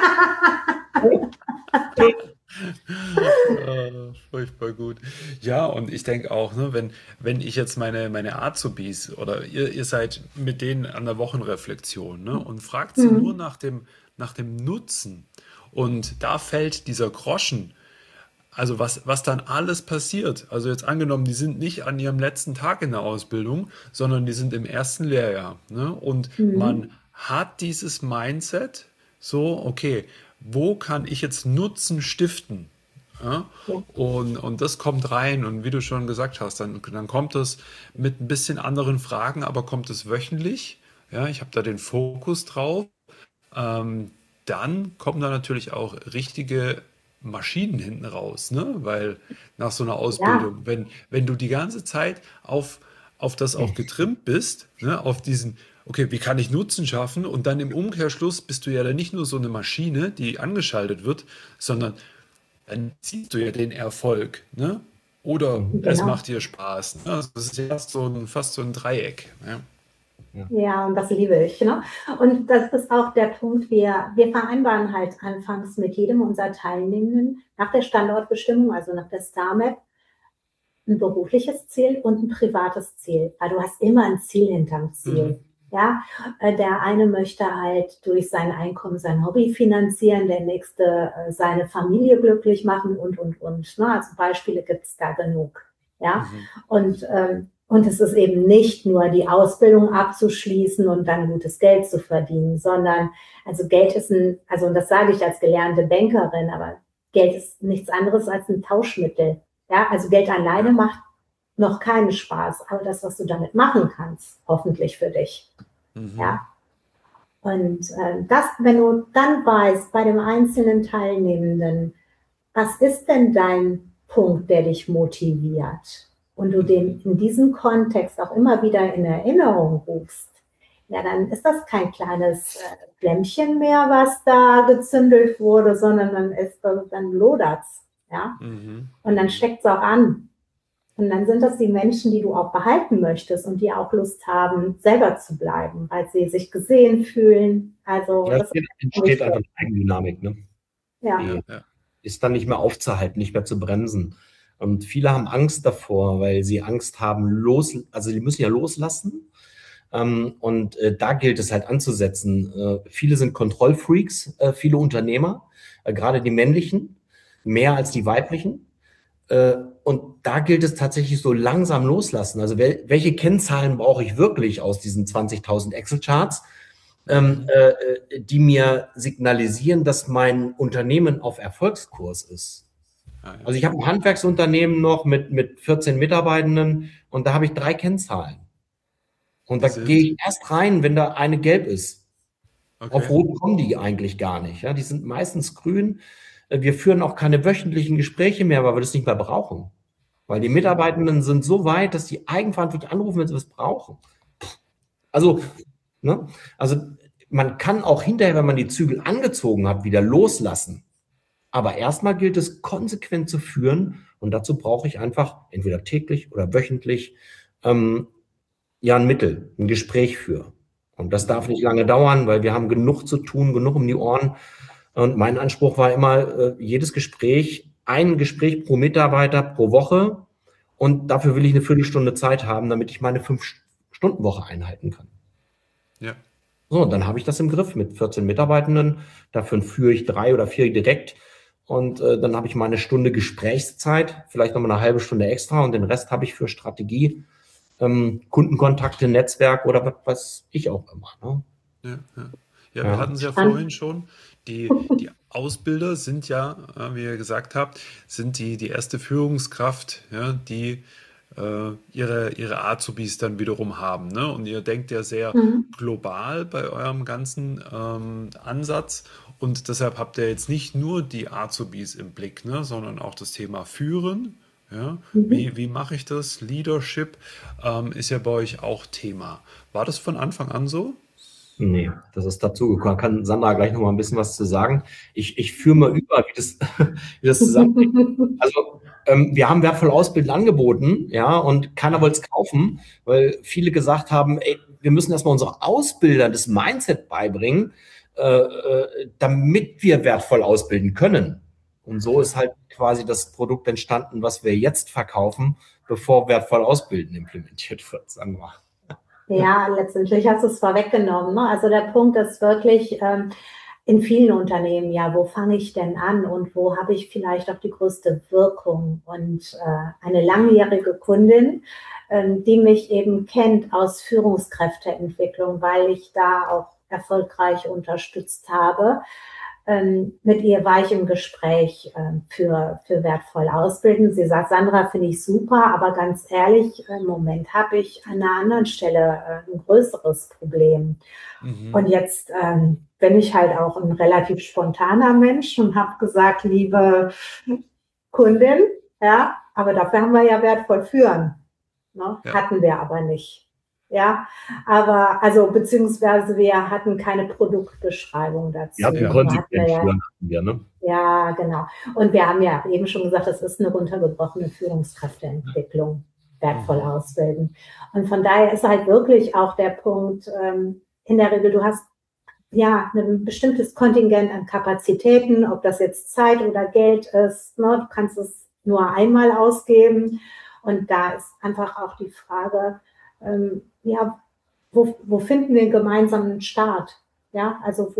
[SPEAKER 1] Furchtbar gut. Ja, und ich denke auch, ne, wenn ich jetzt meine Azubis oder ihr seid mit denen an der Wochenreflexion, ne, und fragt sie nur nach dem Nutzen und da fällt dieser Groschen, also was dann alles passiert. Also jetzt angenommen, die sind nicht an ihrem letzten Tag in der Ausbildung, sondern die sind im ersten Lehrjahr. Ne? Und man hat dieses Mindset, so, okay, wo kann ich jetzt Nutzen stiften? Ja?
[SPEAKER 3] Ja.
[SPEAKER 1] Und das kommt rein und wie du schon gesagt hast, dann kommt es mit ein bisschen anderen Fragen, aber kommt es wöchentlich. Ja, ich habe da den Fokus drauf. Ähm, Dann kommen da natürlich auch richtige Maschinen hinten raus, ne? Weil nach so einer
[SPEAKER 3] Ja,
[SPEAKER 1] Ausbildung, wenn du die ganze Zeit auf das auch getrimmt bist, ne? Auf diesen, okay, wie kann ich Nutzen schaffen? Und dann im Umkehrschluss bist du ja dann nicht nur so eine Maschine, die angeschaltet wird, sondern dann siehst du ja den Erfolg, ne? Oder es
[SPEAKER 3] genau.
[SPEAKER 1] macht dir Spaß. Ne? Also das ist ja fast so ein Dreieck. Ja.
[SPEAKER 3] Ja, und das liebe ich. Ne? Und das ist auch der Punkt, wir vereinbaren halt anfangs mit jedem unserer Teilnehmenden nach der Standortbestimmung, also nach der StarMap, ein berufliches Ziel und ein privates Ziel, weil du hast immer ein Ziel hinterm Ziel. Ja, der eine möchte halt durch sein Einkommen sein Hobby finanzieren, der nächste seine Familie glücklich machen und. Ne? Also Beispiele gibt es da genug. Ja, und es ist eben nicht nur die Ausbildung abzuschließen und dann gutes Geld zu verdienen, sondern also Geld ist also und das sage ich als gelernte Bankerin, aber Geld ist nichts anderes als ein Tauschmittel. Ja, also Geld alleine macht noch keinen Spaß, aber das, was du damit machen kannst, hoffentlich für dich. Ja. Und wenn du dann weißt, bei dem einzelnen Teilnehmenden, was ist denn dein Punkt, der dich motiviert? Und du den in diesem Kontext auch immer wieder in Erinnerung rufst, ja, dann ist das kein kleines Flämmchen mehr, was da gezündelt wurde, sondern dann lodert's, ja. Und dann steckt es auch an. Und dann sind das die Menschen, die du auch behalten möchtest und die auch Lust haben, selber zu bleiben, weil sie sich gesehen fühlen. Also
[SPEAKER 2] Ja,
[SPEAKER 3] das
[SPEAKER 2] es
[SPEAKER 3] ist
[SPEAKER 2] entsteht einfach eine Eigendynamik, ne?
[SPEAKER 3] ja.
[SPEAKER 1] Ja,
[SPEAKER 2] Die
[SPEAKER 1] ja.
[SPEAKER 2] ist dann nicht mehr aufzuhalten, nicht mehr zu bremsen. Und viele haben Angst davor, weil sie Angst haben, also die müssen ja loslassen. Da gilt es halt anzusetzen. Viele sind Kontrollfreaks, viele Unternehmer, gerade die männlichen, mehr als die weiblichen. Und da gilt es tatsächlich so langsam loslassen. Also welche Kennzahlen brauche ich wirklich aus diesen 20.000 Excel-Charts, die mir signalisieren, dass mein Unternehmen auf Erfolgskurs ist?
[SPEAKER 1] Ah, ja.
[SPEAKER 2] Also ich habe ein Handwerksunternehmen noch mit 14 Mitarbeitenden und da habe ich 3 Kennzahlen. Und
[SPEAKER 1] Die
[SPEAKER 2] da gehe
[SPEAKER 1] sind,
[SPEAKER 2] ich erst rein, wenn da eine gelb ist. Auf
[SPEAKER 1] okay.
[SPEAKER 2] Rot kommen die eigentlich gar nicht. Ja, die sind meistens grün. Wir führen auch keine wöchentlichen Gespräche mehr, weil wir das nicht mehr brauchen. Weil die Mitarbeitenden sind so weit, dass die eigenverantwortlich anrufen, wenn sie was brauchen. Also, ne? Also man kann auch hinterher, wenn man die Zügel angezogen hat, wieder loslassen. Aber erstmal gilt es konsequent zu führen und dazu brauche ich einfach entweder täglich oder wöchentlich ja ein Mittel, ein Gespräch für. Und das darf nicht lange dauern, weil wir haben genug zu tun, genug um die Ohren. Und mein Anspruch war immer, jedes Gespräch, ein Gespräch pro Mitarbeiter pro Woche. Und dafür will ich eine Viertelstunde Zeit haben, damit ich meine 5-Stunden-Woche einhalten kann.
[SPEAKER 1] Ja.
[SPEAKER 2] So, und dann habe ich das im Griff mit 14 Mitarbeitenden. Dafür führe ich 3 oder 4 direkt. Und dann habe ich meine Stunde Gesprächszeit, vielleicht nochmal eine halbe Stunde extra. Und den Rest habe ich für Strategie, Kundenkontakte, Netzwerk oder was weiß ich auch immer. Ne?
[SPEAKER 1] Ja, ja. Ja, wir
[SPEAKER 2] Ja.
[SPEAKER 1] hatten es ja
[SPEAKER 3] Spannend.
[SPEAKER 1] vorhin schon. Die Ausbilder sind ja, wie ihr gesagt habt, sind die erste Führungskraft, ja, die ihre Azubis dann wiederum haben. Ne? Und ihr denkt ja sehr
[SPEAKER 3] Mhm.
[SPEAKER 1] global bei eurem ganzen Ansatz. Und deshalb habt ihr jetzt nicht nur die Azubis im Blick, ne, sondern auch das Thema Führen. Ja?
[SPEAKER 3] Mhm.
[SPEAKER 1] Wie mache ich das? Leadership ist ja bei euch auch Thema. War das von Anfang an so?
[SPEAKER 2] Nee, das ist dazugekommen. Kann Sandra gleich noch mal ein bisschen was zu sagen. Ich führe mal über, wie das zusammenhängt. Also, wir haben wertvoll Ausbilden angeboten, ja, und keiner wollte es kaufen, weil viele gesagt haben, ey, wir müssen erstmal unsere Ausbilder das Mindset beibringen, damit wir wertvoll ausbilden können. Und so ist halt quasi das Produkt entstanden, was wir jetzt verkaufen, bevor wertvoll Ausbilden implementiert wird, sagen wir.
[SPEAKER 3] Ja, letztendlich hast du es vorweggenommen. Ne? Also der Punkt ist wirklich in vielen Unternehmen, ja, wo fange ich denn an und wo habe ich vielleicht auch die größte Wirkung? Und eine langjährige Kundin, die mich eben kennt aus Führungskräfteentwicklung, weil ich da auch erfolgreich unterstützt habe, mit ihr war ich im Gespräch für wertvoll ausbilden. Sie sagt, Sandra, finde ich super, aber ganz ehrlich, im Moment habe ich an einer anderen Stelle ein größeres Problem.
[SPEAKER 1] Mhm.
[SPEAKER 3] Und jetzt bin ich halt auch ein relativ spontaner Mensch und habe gesagt, liebe Kundin, ja, aber dafür haben wir ja wertvoll führen. Ne?
[SPEAKER 1] Ja.
[SPEAKER 3] Hatten wir aber nicht. Ja, aber also beziehungsweise wir hatten keine Produktbeschreibung
[SPEAKER 2] Wir
[SPEAKER 3] dazu.
[SPEAKER 2] hatten
[SPEAKER 1] Ja.
[SPEAKER 3] Da hatten wir
[SPEAKER 2] konsequent
[SPEAKER 3] ja,
[SPEAKER 2] führen, hatten wir, ne?
[SPEAKER 3] ja, genau. Und wir haben ja eben schon gesagt, es ist eine runtergebrochene Führungskräfteentwicklung, wertvoll
[SPEAKER 1] Mhm.
[SPEAKER 3] ausbilden. Und von daher ist halt wirklich auch der Punkt, in der Regel, du hast ja ein bestimmtes Kontingent an Kapazitäten, ob das jetzt Zeit oder Geld ist, ne? Du kannst es nur einmal ausgeben. Und da ist einfach auch die Frage, ja, wo finden wir einen gemeinsamen Start? Ja, also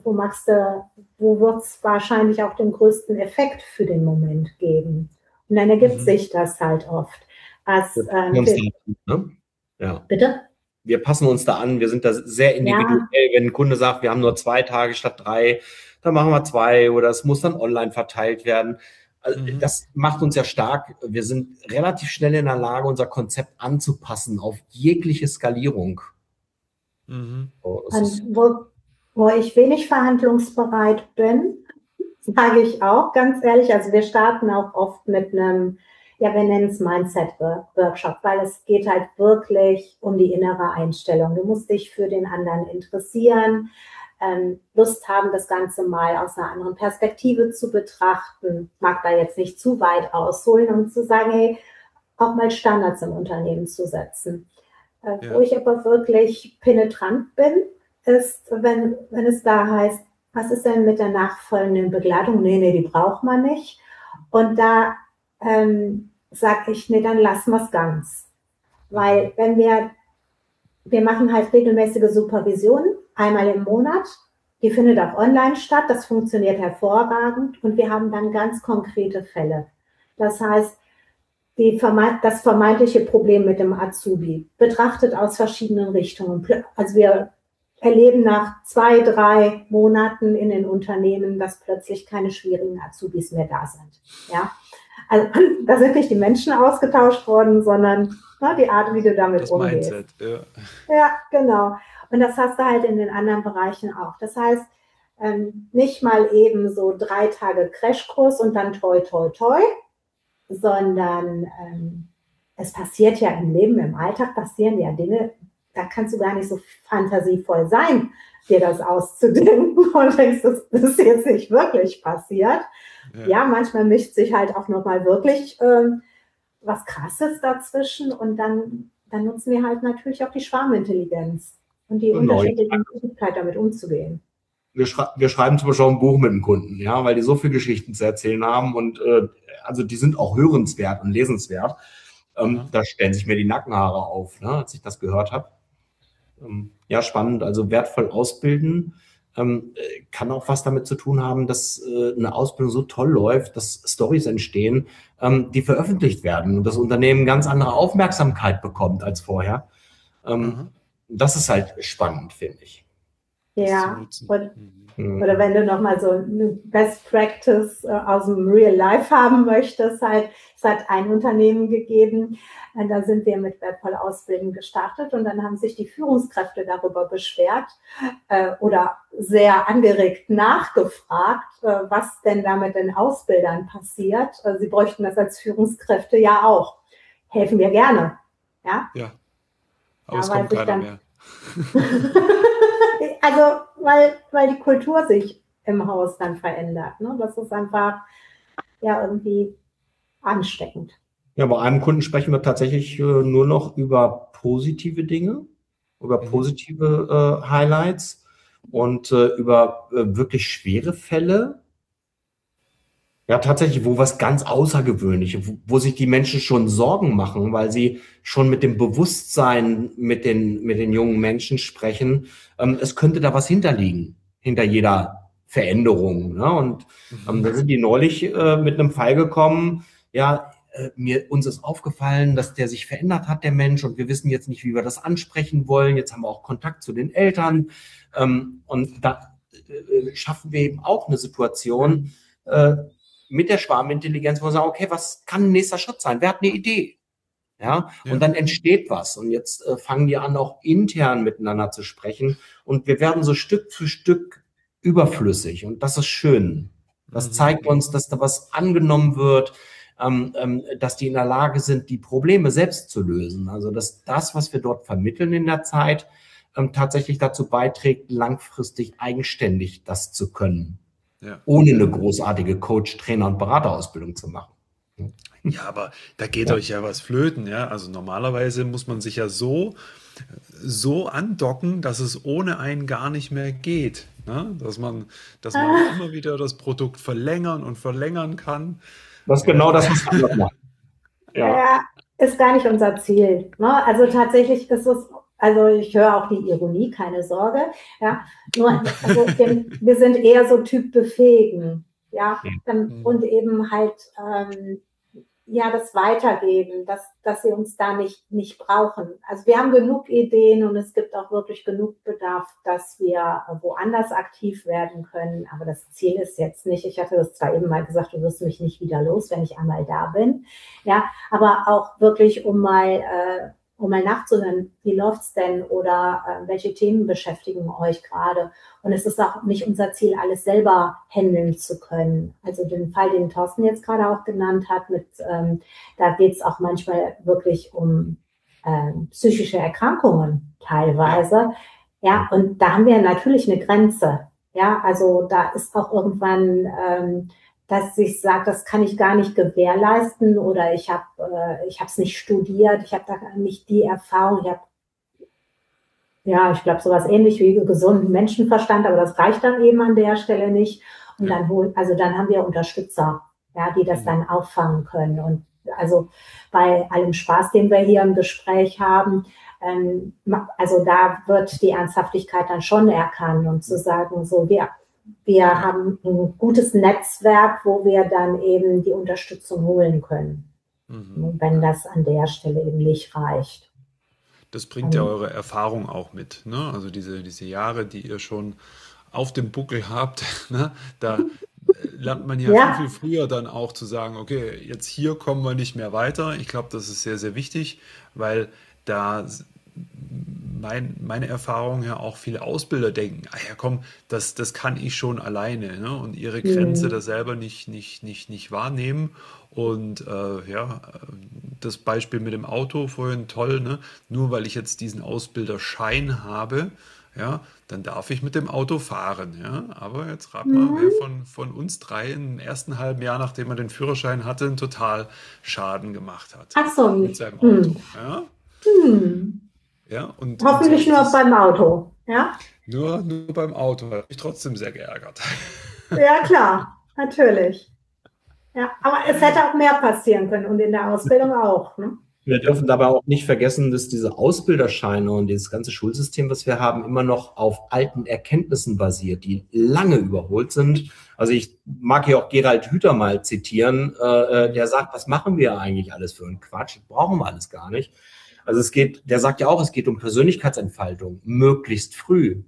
[SPEAKER 3] wo wird es wahrscheinlich auch den größten Effekt für den Moment geben? Und dann ergibt
[SPEAKER 1] Mhm.
[SPEAKER 3] sich das halt oft.
[SPEAKER 2] Wir
[SPEAKER 3] Als,
[SPEAKER 2] passen uns da an, ne? Ja.
[SPEAKER 3] bitte?
[SPEAKER 2] Wir passen uns da an. Wir sind da sehr
[SPEAKER 3] Ja,
[SPEAKER 2] individuell. Wenn ein Kunde sagt, wir haben nur 2 Tage statt 3, dann machen wir 2 oder es muss dann online verteilt werden. Also
[SPEAKER 1] Mhm.
[SPEAKER 2] das macht uns ja stark. Wir sind relativ schnell in der Lage, unser Konzept anzupassen auf jegliche Skalierung.
[SPEAKER 1] Mhm.
[SPEAKER 2] So, das
[SPEAKER 3] und
[SPEAKER 2] ist,
[SPEAKER 3] wo ich wenig verhandlungsbereit bin, sage ich auch ganz ehrlich, also wir starten auch oft mit einem, ja, wir nennen es Mindset-Workshop, weil es geht halt wirklich um die innere Einstellung. Du musst dich für den anderen interessieren, Lust haben, das Ganze mal aus einer anderen Perspektive zu betrachten. Ich mag da jetzt nicht zu weit ausholen und zu sagen, hey, auch mal Standards im Unternehmen zu setzen. Wo
[SPEAKER 1] Ja.
[SPEAKER 3] ich aber wirklich penetrant bin, ist, wenn es da heißt, was ist denn mit der nachfolgenden Begleitung? Nee, die braucht man nicht. Und da sage ich, nee, dann lassen wir es ganz.
[SPEAKER 1] Mhm.
[SPEAKER 3] Weil wir machen halt regelmäßige Supervision, einmal im Monat. Die findet auch online statt. Das funktioniert hervorragend. Und wir haben dann ganz konkrete Fälle. Das heißt, das vermeintliche Problem mit dem Azubi betrachtet aus verschiedenen Richtungen. Also wir erleben nach 2, 3 Monaten in den Unternehmen, dass plötzlich keine schwierigen Azubis mehr da sind. Ja, also da sind nicht die Menschen ausgetauscht worden, sondern die Art, wie du damit
[SPEAKER 1] Das
[SPEAKER 3] umgehst.
[SPEAKER 1] Mindset, ja.
[SPEAKER 3] Ja, genau. Und das hast du halt in den anderen Bereichen auch. Das heißt, nicht mal eben so 3 Tage Crashkurs und dann toi, toi, toi, sondern es passiert ja im Leben, im Alltag passieren ja Dinge, da kannst du gar nicht so fantasievoll sein, dir das auszudenken und denkst, das ist jetzt nicht wirklich passiert.
[SPEAKER 1] Ja.
[SPEAKER 3] Ja, manchmal mischt sich halt auch nochmal wirklich was Krasses dazwischen und dann nutzen wir halt natürlich auch die Schwarmintelligenz und die
[SPEAKER 2] genau.
[SPEAKER 3] unterschiedliche Möglichkeit, damit umzugehen.
[SPEAKER 2] Wir schreiben zum Beispiel auch ein Buch mit dem Kunden, ja, weil die so viele Geschichten zu erzählen haben und also die sind auch hörenswert und lesenswert.
[SPEAKER 1] Aha.
[SPEAKER 2] Da stellen sich mir die Nackenhaare auf, ne, als ich das gehört habe. Ja, spannend, also wertvoll ausbilden. Kann auch was damit zu tun haben, dass eine Ausbildung so toll läuft, dass Storys entstehen, die veröffentlicht werden und das Unternehmen ganz andere Aufmerksamkeit bekommt als vorher.
[SPEAKER 1] Aha.
[SPEAKER 2] Das ist halt spannend, finde ich.
[SPEAKER 1] das zu
[SPEAKER 3] Ja,
[SPEAKER 1] nutzen.
[SPEAKER 3] oder wenn du nochmal so eine Best Practice aus dem Real Life haben möchtest, halt, es hat ein Unternehmen gegeben, da sind wir mit wertvoll Ausbilden gestartet und dann haben sich die Führungskräfte darüber beschwert oder sehr angeregt nachgefragt, was denn da mit den Ausbildern passiert. Sie bräuchten das als Führungskräfte ja auch. Helfen wir gerne. Ja,
[SPEAKER 1] Ja, aber
[SPEAKER 3] ja,
[SPEAKER 1] es
[SPEAKER 3] weil
[SPEAKER 1] kommt
[SPEAKER 3] sich
[SPEAKER 1] keiner
[SPEAKER 3] dann
[SPEAKER 1] mehr.
[SPEAKER 3] also, weil die Kultur sich im Haus dann verändert. Ne? Das ist einfach ja irgendwie ansteckend.
[SPEAKER 2] Ja, bei einem Kunden sprechen wir tatsächlich nur noch über positive Dinge, über positive Highlights und über wirklich schwere Fälle. Ja, tatsächlich, wo was ganz Außergewöhnliches, wo sich die Menschen schon Sorgen machen, weil sie schon mit dem Bewusstsein mit den jungen Menschen sprechen. Es könnte da was hinterliegen, hinter jeder Veränderung. Ne? Und da sind die neulich mit einem Fall gekommen, ja, uns ist aufgefallen, dass der sich verändert hat, der Mensch, und wir wissen jetzt nicht, wie wir das ansprechen wollen. Jetzt haben wir auch Kontakt zu den Eltern. Und da schaffen wir eben auch eine Situation, mit der Schwarmintelligenz, wo wir sagen, okay, was kann ein nächster Schritt sein? Wer hat eine Idee? Ja, und dann entsteht was. Und jetzt fangen die an, auch intern miteinander zu sprechen. Und wir werden so Stück für Stück überflüssig. Und das ist schön. Das zeigt uns, dass da was angenommen wird, dass die in der Lage sind, die Probleme selbst zu lösen. Also, dass das, was wir dort vermitteln in der Zeit, tatsächlich dazu beiträgt, langfristig eigenständig das zu können. Ja. Ohne eine großartige Coach-, Trainer- und Beraterausbildung zu machen.
[SPEAKER 1] Ja, aber da geht euch ja was flöten, ja. Also normalerweise muss man sich ja so andocken, dass es ohne einen gar nicht mehr geht. Ne? Dass man immer wieder das Produkt verlängern und verlängern kann.
[SPEAKER 2] Das ist genau das, was wir machen.
[SPEAKER 3] Ja, ist gar nicht unser Ziel. Ne? Also tatsächlich ist es, also ich höre auch die Ironie, keine Sorge. Ja, nur also wir sind eher so Typ befähigen, ja, und eben halt ja das weitergeben, dass sie uns da nicht brauchen. Also wir haben genug Ideen und es gibt auch wirklich genug Bedarf, dass wir woanders aktiv werden können. Aber das Ziel ist jetzt nicht, ich hatte das zwar eben mal gesagt, du wirst mich nicht wieder los, wenn ich einmal da bin. Ja, aber auch wirklich, um mal nachzuhören, wie läuft's denn oder welche Themen beschäftigen euch gerade? Und es ist auch nicht unser Ziel, alles selber handeln zu können. Also den Fall, den Thorsten jetzt gerade auch genannt hat, da geht's auch manchmal wirklich um psychische Erkrankungen teilweise. Ja, und da haben wir natürlich eine Grenze. Ja, also da ist auch irgendwann dass ich sage, das kann ich gar nicht gewährleisten oder ich habe es nicht studiert, ich habe da nicht die Erfahrung, ich glaube sowas ähnlich wie gesunden Menschenverstand, aber das reicht dann eben an der Stelle nicht. Und dann haben wir Unterstützer, ja, die das dann auffangen können. Und also bei allem Spaß, den wir hier im Gespräch haben, also da wird die Ernsthaftigkeit dann schon erkannt und zu sagen, so wir haben ein gutes Netzwerk, wo wir dann eben die Unterstützung holen können, wenn das an der Stelle eben nicht reicht.
[SPEAKER 1] Das bringt ja eure Erfahrung auch mit, ne? Also diese Jahre, die ihr schon auf dem Buckel habt, ne? Da lernt man ja viel früher dann auch zu sagen, okay, jetzt hier kommen wir nicht mehr weiter. Ich glaube, das ist sehr, sehr wichtig, weil da meine Erfahrung ja auch viele Ausbilder denken, ja komm, das kann ich schon alleine, ne? Und ihre Grenze da selber nicht wahrnehmen. Und das Beispiel mit dem Auto vorhin toll, ne? Nur weil ich jetzt diesen Ausbilderschein habe, ja, dann darf ich mit dem Auto fahren, ja. Aber jetzt rat mal, wer von uns drei im ersten halben Jahr, nachdem er den Führerschein hatte, einen Totalschaden gemacht hat.
[SPEAKER 3] Ach so.
[SPEAKER 1] Mit seinem Auto, ja. Ja, und
[SPEAKER 3] hoffentlich nur beim Auto, ja?
[SPEAKER 1] Nur beim Auto, hat mich trotzdem sehr geärgert.
[SPEAKER 3] Ja, klar, natürlich. Ja, aber es hätte auch mehr passieren können und in der Ausbildung auch, ne?
[SPEAKER 2] Wir dürfen dabei auch nicht vergessen, dass diese Ausbilderscheine und dieses ganze Schulsystem, was wir haben, immer noch auf alten Erkenntnissen basiert, die lange überholt sind. Also ich mag hier auch Gerald Hüther mal zitieren, der sagt, was machen wir eigentlich alles für einen Quatsch? Brauchen wir alles gar nicht. Also der sagt ja auch, es geht um Persönlichkeitsentfaltung, möglichst früh.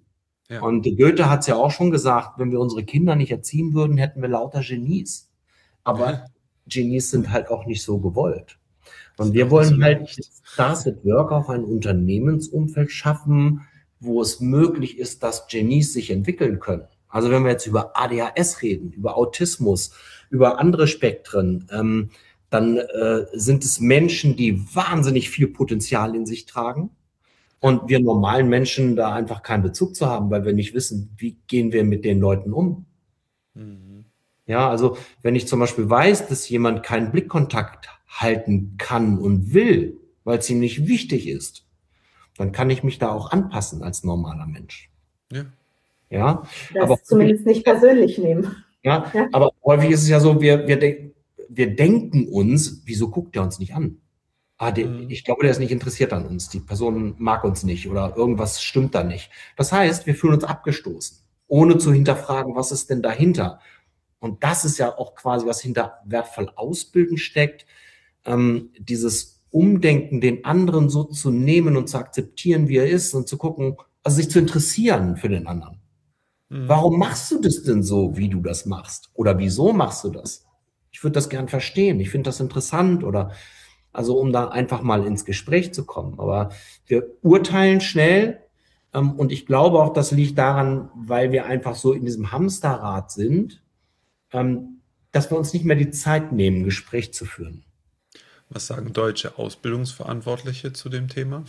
[SPEAKER 1] Ja.
[SPEAKER 2] Und Goethe hat es ja auch schon gesagt, wenn wir unsere Kinder nicht erziehen würden, hätten wir lauter Genies. Aber Genies sind halt auch nicht so gewollt. Und
[SPEAKER 1] Ist
[SPEAKER 2] wir
[SPEAKER 1] auch nicht so
[SPEAKER 2] wollen halt
[SPEAKER 1] leicht.
[SPEAKER 2] mit Start at Work auch ein Unternehmensumfeld schaffen, wo es möglich ist, dass Genies sich entwickeln können. Also wenn wir jetzt über ADHS reden, über Autismus, über andere Spektren, dann sind es Menschen, die wahnsinnig viel Potenzial in sich tragen. Und wir normalen Menschen da einfach keinen Bezug zu haben, weil wir nicht wissen, wie gehen wir mit den Leuten um.
[SPEAKER 1] Mhm.
[SPEAKER 2] Ja, also wenn ich zum Beispiel weiß, dass jemand keinen Blickkontakt halten kann und will, weil es ihm nicht wichtig ist, dann kann ich mich da auch anpassen als normaler Mensch.
[SPEAKER 1] Ja.
[SPEAKER 2] Ja, aber
[SPEAKER 3] Das zumindest nicht persönlich nehmen.
[SPEAKER 2] ja,
[SPEAKER 3] Ja.
[SPEAKER 2] aber häufig ist es ja so, wir denken uns, wieso guckt der uns nicht an? Ich glaube, der ist nicht interessiert an uns. Die Person mag uns nicht oder irgendwas stimmt da nicht. Das heißt, wir fühlen uns abgestoßen, ohne zu hinterfragen, was ist denn dahinter? Und das ist ja auch quasi, was hinter wertvoll ausbilden steckt. Dieses Umdenken, den anderen so zu nehmen und zu akzeptieren, wie er ist und zu gucken, also sich zu interessieren für den anderen. Warum machst du das denn so, wie du das machst? Oder wieso machst du das? Ich würde das gern verstehen. Ich finde das interessant oder also um da einfach mal ins Gespräch zu kommen. Aber wir urteilen schnell und ich glaube auch, das liegt daran, weil wir einfach so in diesem Hamsterrad sind, dass wir uns nicht mehr die Zeit nehmen, ein Gespräch zu führen.
[SPEAKER 1] Was sagen deutsche Ausbildungsverantwortliche zu dem Thema?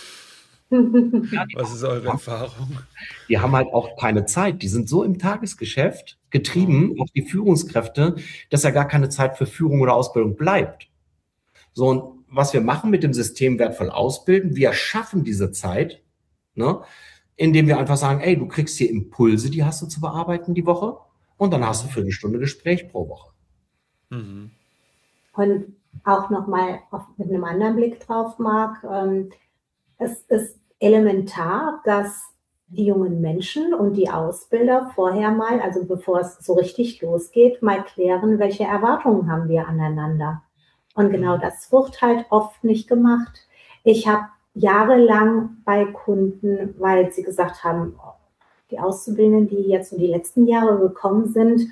[SPEAKER 1] Was ist eure Erfahrung?
[SPEAKER 2] Die haben halt auch keine Zeit. Die sind so im Tagesgeschäft getrieben, auch die Führungskräfte, dass ja gar keine Zeit für Führung oder Ausbildung bleibt. So, und was wir machen mit dem System wertvoll ausbilden, wir schaffen diese Zeit, ne, indem wir einfach sagen, ey, du kriegst hier Impulse, die hast du zu bearbeiten die Woche und dann hast du für eine Stunde Gespräch pro Woche.
[SPEAKER 1] Mhm.
[SPEAKER 3] Und auch nochmal mit einem anderen Blick drauf, Marc, es ist elementar, dass die jungen Menschen und die Ausbilder vorher mal, also bevor es so richtig losgeht, mal klären, welche Erwartungen haben wir aneinander. Und genau das wird halt oft nicht gemacht. Ich habe jahrelang bei Kunden, weil sie gesagt haben, die Auszubildenden, die jetzt so die letzten Jahre gekommen sind,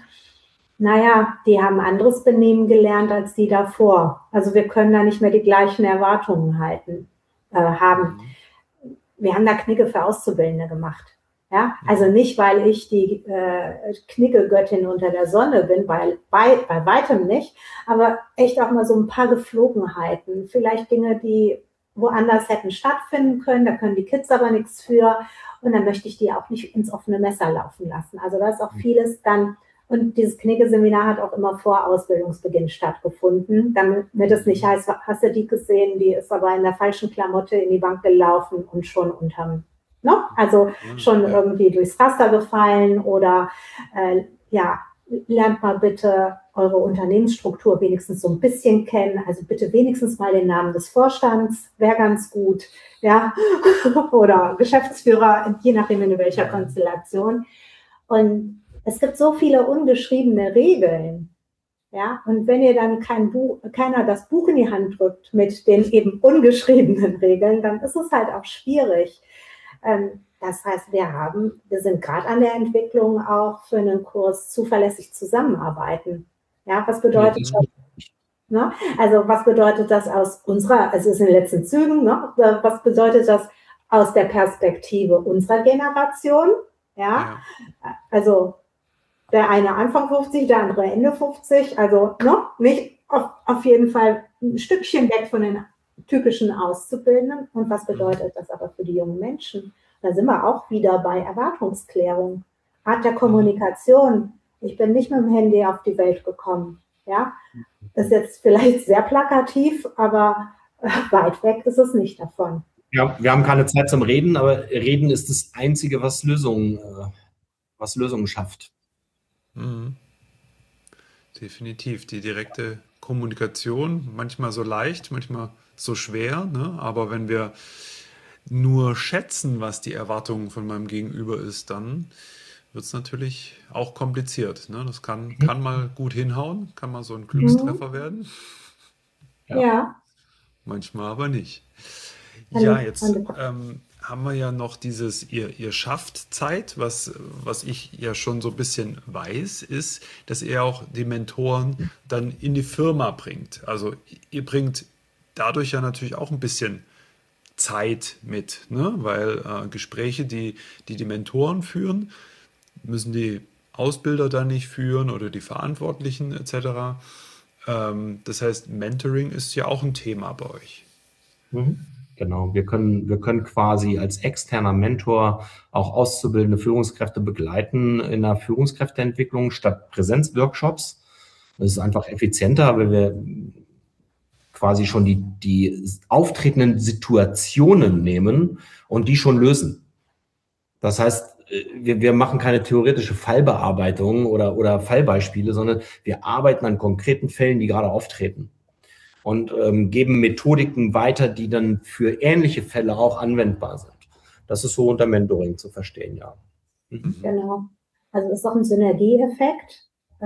[SPEAKER 3] naja, die haben anderes Benehmen gelernt als die davor. Also wir können da nicht mehr die gleichen Erwartungen haben. Wir haben da Knigge für Auszubildende gemacht. Ja, also nicht, weil ich die Knigge-Göttin unter der Sonne bin, weil bei weitem nicht, aber echt auch mal so ein paar Geflogenheiten, vielleicht Dinge, die woanders hätten stattfinden können, da können die Kids aber nichts für und dann möchte ich die auch nicht ins offene Messer laufen lassen. Also da ist auch vieles dann, und dieses Knigge-Seminar hat auch immer vor Ausbildungsbeginn stattgefunden, damit es nicht heißt, hast du die gesehen, die ist aber in der falschen Klamotte in die Bank gelaufen und schon unterm, ne? Also schon irgendwie durchs Raster gefallen oder lernt mal bitte eure Unternehmensstruktur wenigstens so ein bisschen kennen, also bitte wenigstens mal den Namen des Vorstands, wäre ganz gut, ja, oder Geschäftsführer, je nachdem in welcher Konstellation. Und es gibt so viele ungeschriebene Regeln, ja, und wenn ihr dann keiner das Buch in die Hand drückt mit den eben ungeschriebenen Regeln, dann ist es halt auch schwierig. Das heißt, wir sind gerade an der Entwicklung auch für einen Kurs zuverlässig zusammenarbeiten. Ja, was bedeutet das? Ne? Also was bedeutet das aus unserer, also es ist in den letzten Zügen, ne? Was bedeutet das aus der Perspektive unserer Generation? Ja, also der eine Anfang 50, der andere Ende 50, also ne? Nicht auf jeden Fall ein Stückchen weg von den typischen Auszubildenden. Und was bedeutet das aber für die jungen Menschen? Da sind wir auch wieder bei Erwartungsklärung. Art der Kommunikation. Ich bin nicht mit dem Handy auf die Welt gekommen. Ja, ist jetzt vielleicht sehr plakativ, aber weit weg ist es nicht davon.
[SPEAKER 2] Ja, wir haben keine Zeit zum Reden, aber Reden ist das Einzige, was Lösungen schafft.
[SPEAKER 1] Mhm. Definitiv. Die direkte Kommunikation, manchmal so leicht, manchmal so schwer, ne? Aber wenn wir nur schätzen, was die Erwartung von meinem Gegenüber ist, dann wird es natürlich auch kompliziert. Ne? Das kann mal gut hinhauen, kann mal so ein Glückstreffer werden.
[SPEAKER 3] Ja.
[SPEAKER 1] Manchmal aber nicht. Ja, jetzt haben wir ja noch dieses, ihr schafft Zeit, was ich ja schon so ein bisschen weiß, ist, dass ihr auch die Mentoren dann in die Firma bringt. Also ihr bringt dadurch ja natürlich auch ein bisschen Zeit mit, ne? Weil Gespräche, die Mentoren führen, müssen die Ausbilder dann nicht führen oder die Verantwortlichen etc. Das heißt, Mentoring ist ja auch ein Thema bei euch.
[SPEAKER 2] Mhm. Genau, wir können quasi als externer Mentor auch auszubildende Führungskräfte begleiten in der Führungskräfteentwicklung statt Präsenzworkshops. Das ist einfach effizienter, weil wir quasi schon die auftretenden Situationen nehmen und die schon lösen. Das heißt, wir machen keine theoretische Fallbearbeitung oder Fallbeispiele, sondern wir arbeiten an konkreten Fällen, die gerade auftreten und geben Methodiken weiter, die dann für ähnliche Fälle auch anwendbar sind. Das ist so unter Mentoring zu verstehen, ja.
[SPEAKER 3] Genau. Also es ist auch ein Synergieeffekt.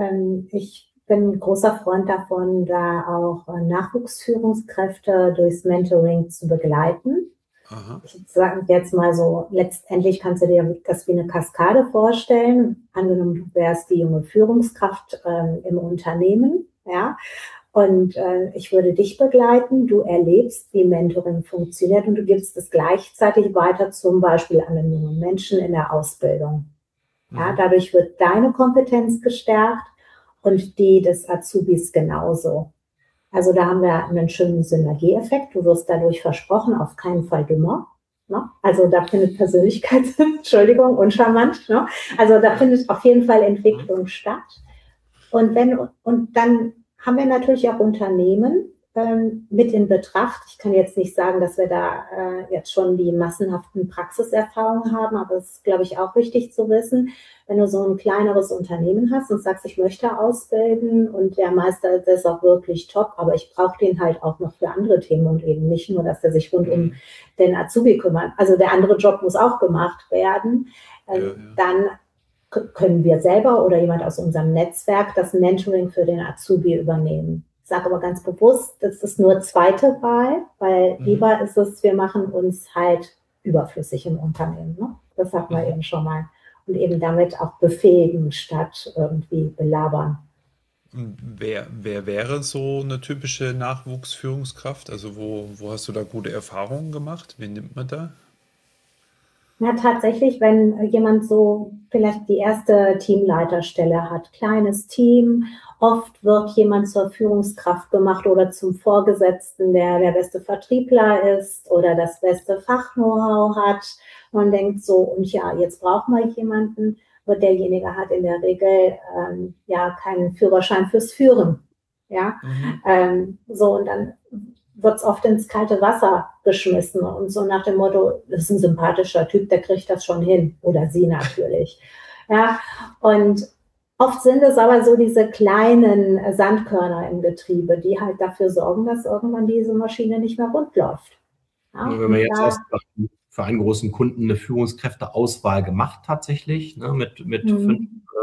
[SPEAKER 3] Ich bin ein großer Freund davon, da auch Nachwuchsführungskräfte durchs Mentoring zu begleiten.
[SPEAKER 1] Aha.
[SPEAKER 3] Ich sage jetzt mal so, letztendlich kannst du dir das wie eine Kaskade vorstellen. Angenommen, du wärst die junge Führungskraft im Unternehmen, ja. Und ich würde dich begleiten, du erlebst, wie Mentoring funktioniert und du gibst es gleichzeitig weiter, zum Beispiel an einen jungen Menschen in der Ausbildung. Ja, dadurch wird deine Kompetenz gestärkt und die des Azubis genauso. Also da haben wir einen schönen Synergieeffekt. Du wirst dadurch versprochen, auf keinen Fall dümmer. Ne? Also da findet Persönlichkeits, Entschuldigung, uncharmant. Ne? Also da findet auf jeden Fall Entwicklung statt. Und dann haben wir natürlich auch Unternehmen mit in Betracht. Ich kann jetzt nicht sagen, dass wir da jetzt schon die massenhaften Praxiserfahrungen haben, aber es ist, glaube ich, auch wichtig zu wissen, wenn du so ein kleineres Unternehmen hast und sagst, ich möchte ausbilden und der Meister ist auch wirklich top, aber ich brauche den halt auch noch für andere Themen und eben nicht nur, dass er sich rund um den Azubi kümmert. Also der andere Job muss auch gemacht werden. Dann können wir selber oder jemand aus unserem Netzwerk das Mentoring für den Azubi übernehmen. Ich sage aber ganz bewusst, das ist nur zweite Wahl, weil lieber ist es, wir machen uns halt überflüssig im Unternehmen. Ne? Das hatten wir eben schon mal. Und eben damit auch befähigen statt irgendwie belabern.
[SPEAKER 1] Wer wäre so eine typische Nachwuchsführungskraft? Also wo hast du da gute Erfahrungen gemacht? Wen nimmt man da?
[SPEAKER 3] Ja, tatsächlich, wenn jemand so vielleicht die erste Teamleiterstelle hat, kleines Team, oft wird jemand zur Führungskraft gemacht oder zum Vorgesetzten, der beste Vertriebler ist oder das beste Fachknow-how hat. Man denkt so, und ja, jetzt brauchen wir jemanden, und derjenige hat in der Regel ja keinen Führerschein fürs Führen. Ja, so, und dann wird es oft ins kalte Wasser geschmissen und so nach dem Motto, das ist ein sympathischer Typ, der kriegt das schon hin. Oder sie natürlich. Ja, und oft sind es aber so diese kleinen Sandkörner im Betriebe, die halt dafür sorgen, dass irgendwann diese Maschine nicht mehr rund läuft.
[SPEAKER 2] Ja, wenn wir jetzt erst für einen großen Kunden eine Führungskräfteauswahl gemacht tatsächlich, ne, mit 5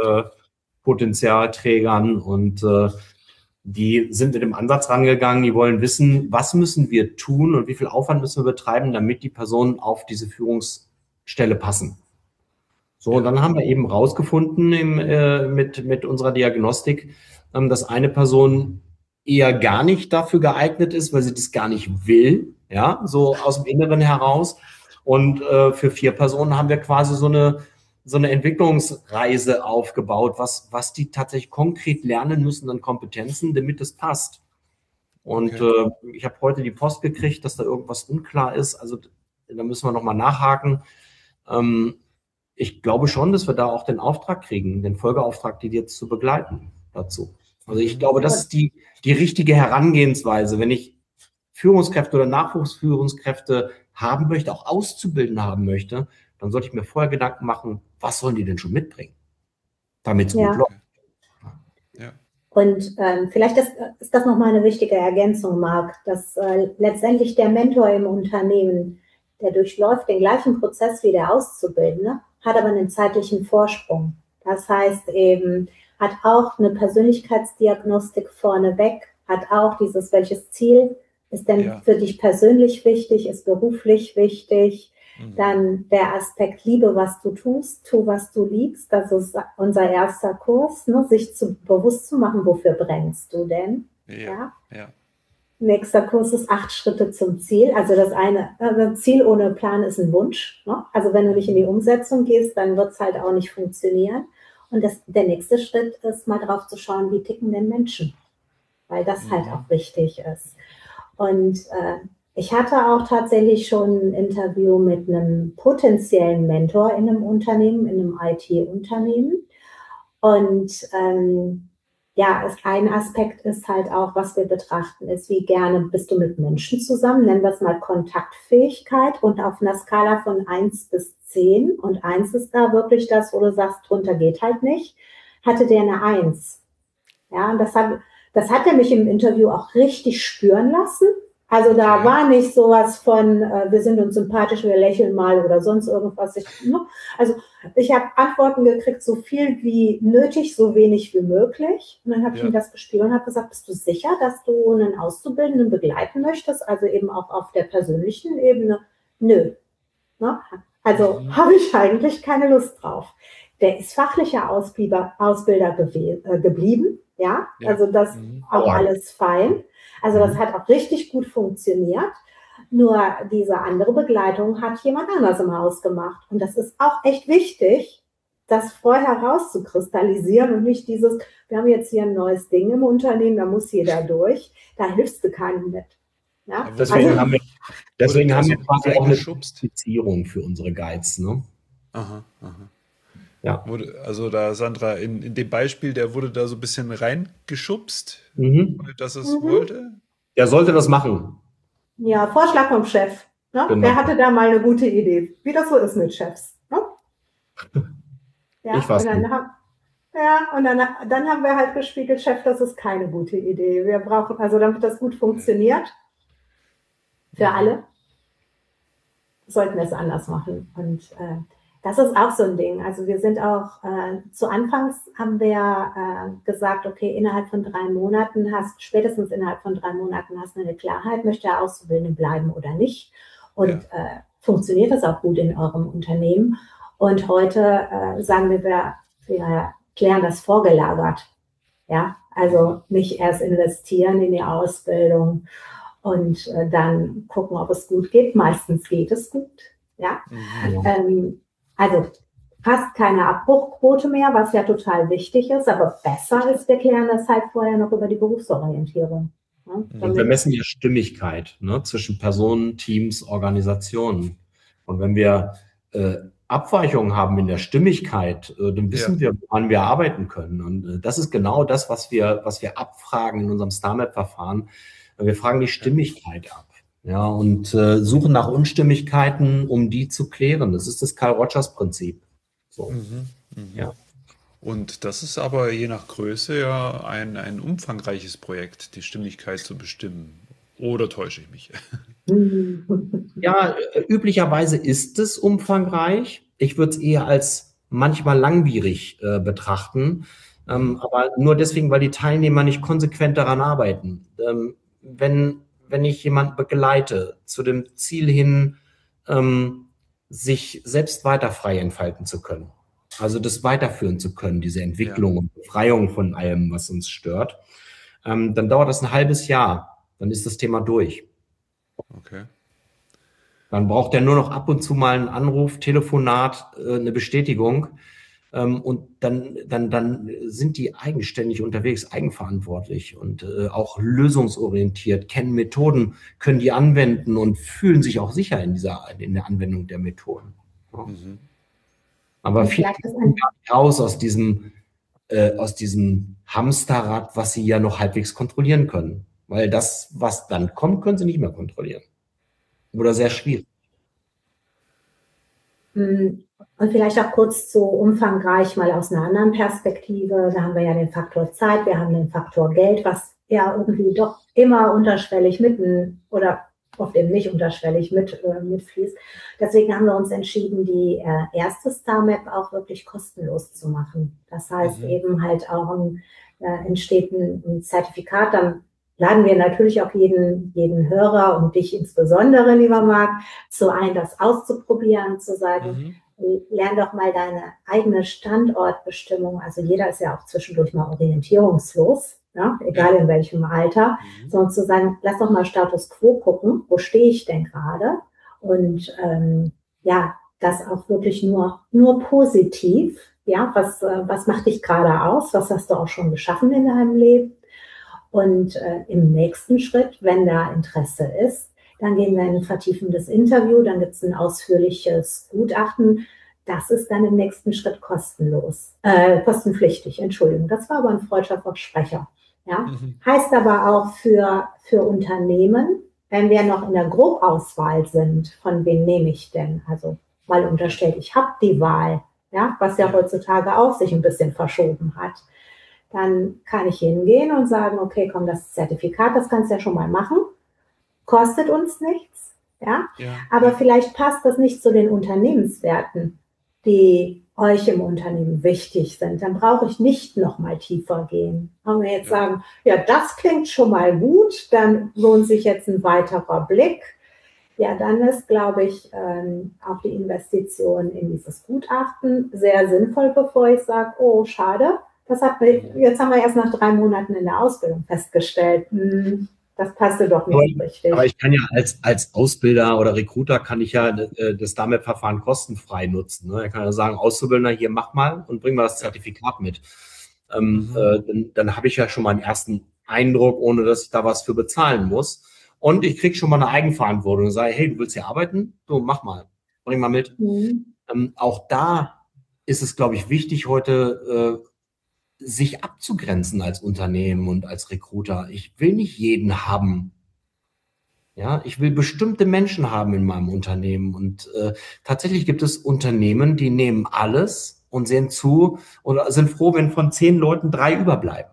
[SPEAKER 2] Potenzialträgern und die sind mit dem Ansatz rangegangen, die wollen wissen, was müssen wir tun und wie viel Aufwand müssen wir betreiben, damit die Personen auf diese Führungsstelle passen. So, und dann haben wir eben rausgefunden mit unserer Diagnostik, dass eine Person eher gar nicht dafür geeignet ist, weil sie das gar nicht will, ja, so aus dem Inneren heraus. Und für 4 Personen haben wir quasi so eine Entwicklungsreise aufgebaut, was die tatsächlich konkret lernen müssen an Kompetenzen, damit es passt. Und ich habe heute die Post gekriegt, dass da irgendwas unklar ist. Also da müssen wir nochmal nachhaken. Ich glaube schon, dass wir da auch den Auftrag kriegen, den Folgeauftrag, die jetzt zu begleiten dazu. Also ich glaube, das ist die richtige Herangehensweise. Wenn ich Führungskräfte oder Nachwuchsführungskräfte haben möchte, auch Auszubildende haben möchte, dann sollte ich mir vorher Gedanken machen, was sollen die denn schon mitbringen, damit es gut läuft.
[SPEAKER 1] Ja.
[SPEAKER 3] Und vielleicht ist das nochmal eine wichtige Ergänzung, Marc, dass letztendlich der Mentor im Unternehmen, der durchläuft den gleichen Prozess wie der Auszubildende, hat aber einen zeitlichen Vorsprung. Das heißt eben, hat auch eine Persönlichkeitsdiagnostik vorneweg, hat auch dieses, welches Ziel ist denn für dich persönlich wichtig, ist beruflich wichtig, Dann der Aspekt Liebe, was du tust, tu, was du liebst. Das ist unser erster Kurs, ne? Sich bewusst zu machen, wofür brennst du denn?
[SPEAKER 1] Ja.
[SPEAKER 3] Nächster Kurs ist 8 Schritte zum Ziel. Also das Ziel ohne Plan ist ein Wunsch. Ne? Also wenn du nicht in die Umsetzung gehst, dann wird es halt auch nicht funktionieren. Und der nächste Schritt ist mal drauf zu schauen, wie ticken denn Menschen? Weil das halt auch wichtig ist. Und ich hatte auch tatsächlich schon ein Interview mit einem potenziellen Mentor in einem Unternehmen, in einem IT-Unternehmen. Und ein Aspekt ist halt auch, was wir betrachten, ist, wie gerne bist du mit Menschen zusammen, nennen wir es mal Kontaktfähigkeit und auf einer Skala von 1 bis 10 und 1 ist da wirklich das, wo du sagst, drunter geht halt nicht, hatte der eine 1. Ja, und das hat er mich im Interview auch richtig spüren lassen. Also da war nicht sowas von, wir sind uns sympathisch, wir lächeln mal oder sonst irgendwas. Also ich habe Antworten gekriegt, so viel wie nötig, so wenig wie möglich. Und dann habe ich ihm das gespielt und habe gesagt, bist du sicher, dass du einen Auszubildenden begleiten möchtest? Also eben auch auf der persönlichen Ebene? Nö. Ne? Also habe ich eigentlich keine Lust drauf. Der ist fachlicher Ausbilder geblieben. Ja, also das auch alles fein. Also das hat auch richtig gut funktioniert. Nur diese andere Begleitung hat jemand anders im Haus gemacht. Und das ist auch echt wichtig, das vorher rauszukristallisieren und nicht dieses, wir haben jetzt hier ein neues Ding im Unternehmen, da muss jeder durch. Da hilfst du keinem mit. Ja?
[SPEAKER 2] Deswegen haben wir quasi auch eine Zertifizierung für unsre Guides. Ne?
[SPEAKER 1] Aha.
[SPEAKER 2] Ja.
[SPEAKER 1] Also da, Sandra, in dem Beispiel, der wurde da so ein bisschen reingeschubst, dass es wollte?
[SPEAKER 2] Der sollte das machen.
[SPEAKER 3] Ja, Vorschlag vom Chef. Ne? Genau. Der hatte da mal eine gute Idee, wie das so ist mit Chefs. Ne? Ja, ich weiß nicht. Und dann haben wir halt gespiegelt, Chef, das ist keine gute Idee. Wir brauchen, also damit das gut funktioniert, für alle, sollten wir es anders machen. Und das ist auch so ein Ding. Also wir sind auch, zu Anfangs haben wir gesagt, okay, spätestens innerhalb von 3 Monaten hast du eine Klarheit, möchte der Auszubildende bleiben oder nicht. Und funktioniert das auch gut in eurem Unternehmen? Und heute sagen wir klären das vorgelagert. Ja, also nicht erst investieren in die Ausbildung und dann gucken, ob es gut geht. Meistens geht es gut. Ja. Also fast keine Abbruchquote mehr, was ja total wichtig ist, aber besser ist, wir klären das halt vorher noch über die Berufsorientierung.
[SPEAKER 2] Ne? Und wir messen ja Stimmigkeit, ne, zwischen Personen, Teams, Organisationen. Und wenn wir Abweichungen haben in der Stimmigkeit, dann wissen wir, woran wir arbeiten können. Und das ist genau das, was wir abfragen in unserem StarMap-Verfahren. Wir fragen die Stimmigkeit ab. Ja, und suchen nach Unstimmigkeiten, um die zu klären. Das ist das Carl-Rogers-Prinzip. So. Ja.
[SPEAKER 1] Und das ist aber je nach Größe ja ein umfangreiches Projekt, die Stimmigkeit zu bestimmen. Oder täusche ich mich?
[SPEAKER 2] Ja, üblicherweise ist es umfangreich. Ich würde es eher als manchmal langwierig betrachten. Aber nur deswegen, weil die Teilnehmer nicht konsequent daran arbeiten. Wenn ich jemanden begleite, zu dem Ziel hin, sich selbst weiter frei entfalten zu können. Also das weiterführen zu können, diese Entwicklung und Befreiung von allem, was uns stört. Dann dauert das ein halbes Jahr. Dann ist das Thema durch.
[SPEAKER 1] Okay.
[SPEAKER 2] Dann braucht er nur noch ab und zu mal einen Anruf, Telefonat, eine Bestätigung. Und dann sind die eigenständig unterwegs, eigenverantwortlich und auch lösungsorientiert, kennen Methoden, können die anwenden und fühlen sich auch sicher in der Anwendung der Methoden. Ja. Aber viele kommen gar nicht raus aus diesem Hamsterrad, was sie ja noch halbwegs kontrollieren können. Weil das, was dann kommt, können sie nicht mehr kontrollieren. Oder sehr schwierig.
[SPEAKER 3] Und vielleicht auch kurz zu umfangreich mal aus einer anderen Perspektive. Da haben wir ja den Faktor Zeit, wir haben den Faktor Geld, was ja irgendwie doch immer unterschwellig oder oft eben nicht unterschwellig mitfließt. Deswegen haben wir uns entschieden, die erste StarMap auch wirklich kostenlos zu machen. Das heißt eben halt auch entsteht ein Zertifikat, dann laden wir natürlich auch jeden Hörer und dich insbesondere, lieber Marc, ein, das auszuprobieren, zu sagen, lern doch mal deine eigene Standortbestimmung. Also jeder ist ja auch zwischendurch mal orientierungslos, ja, egal in welchem Alter, sondern zu sagen, lass doch mal Status Quo gucken, wo stehe ich denn gerade? Und ja, das auch wirklich nur positiv. Ja, was macht dich gerade aus? Was hast du auch schon geschaffen in deinem Leben? Und im nächsten Schritt, wenn da Interesse ist, dann gehen wir in ein vertiefendes Interview, dann gibt es ein ausführliches Gutachten. Das ist dann im nächsten Schritt kostenpflichtig, Entschuldigung. Das war aber ein freudscher Versprecher. Ja? Heißt aber auch für Unternehmen, wenn wir noch in der Grobauswahl sind, von wem nehme ich denn? Also mal unterstellt, ich habe die Wahl, ja, was ja heutzutage auch sich ein bisschen verschoben hat. Dann kann ich hingehen und sagen, okay, komm, das Zertifikat, das kannst du ja schon mal machen. Kostet uns nichts, ja. Aber vielleicht passt das nicht zu den Unternehmenswerten, die euch im Unternehmen wichtig sind. Dann brauche ich nicht noch mal tiefer gehen. Wenn wir jetzt sagen, ja, das klingt schon mal gut, dann lohnt sich jetzt ein weiterer Blick. Ja, dann ist, glaube ich, auch die Investition in dieses Gutachten sehr sinnvoll, bevor ich sage, oh, schade, jetzt haben wir erst nach 3 Monaten in der Ausbildung festgestellt, das passte doch nicht richtig.
[SPEAKER 2] Aber ich kann ja als Ausbilder oder Recruiter kann ich ja das DAMEP-Verfahren kostenfrei nutzen. Ne? Ich kann ja sagen, Auszubildender, hier mach mal und bring mal das Zertifikat mit. Dann habe ich ja schon mal einen ersten Eindruck, ohne dass ich da was für bezahlen muss. Und ich kriege schon mal eine Eigenverantwortung und sage, hey, du willst hier arbeiten? Du, mach mal, bring mal mit. Auch da ist es, glaube ich, wichtig, heute sich abzugrenzen als Unternehmen und als Recruiter. Ich will nicht jeden haben. Ja, ich will bestimmte Menschen haben in meinem Unternehmen. Und tatsächlich gibt es Unternehmen, die nehmen alles und sehen zu oder sind froh, wenn von 10 Leuten 3 überbleiben.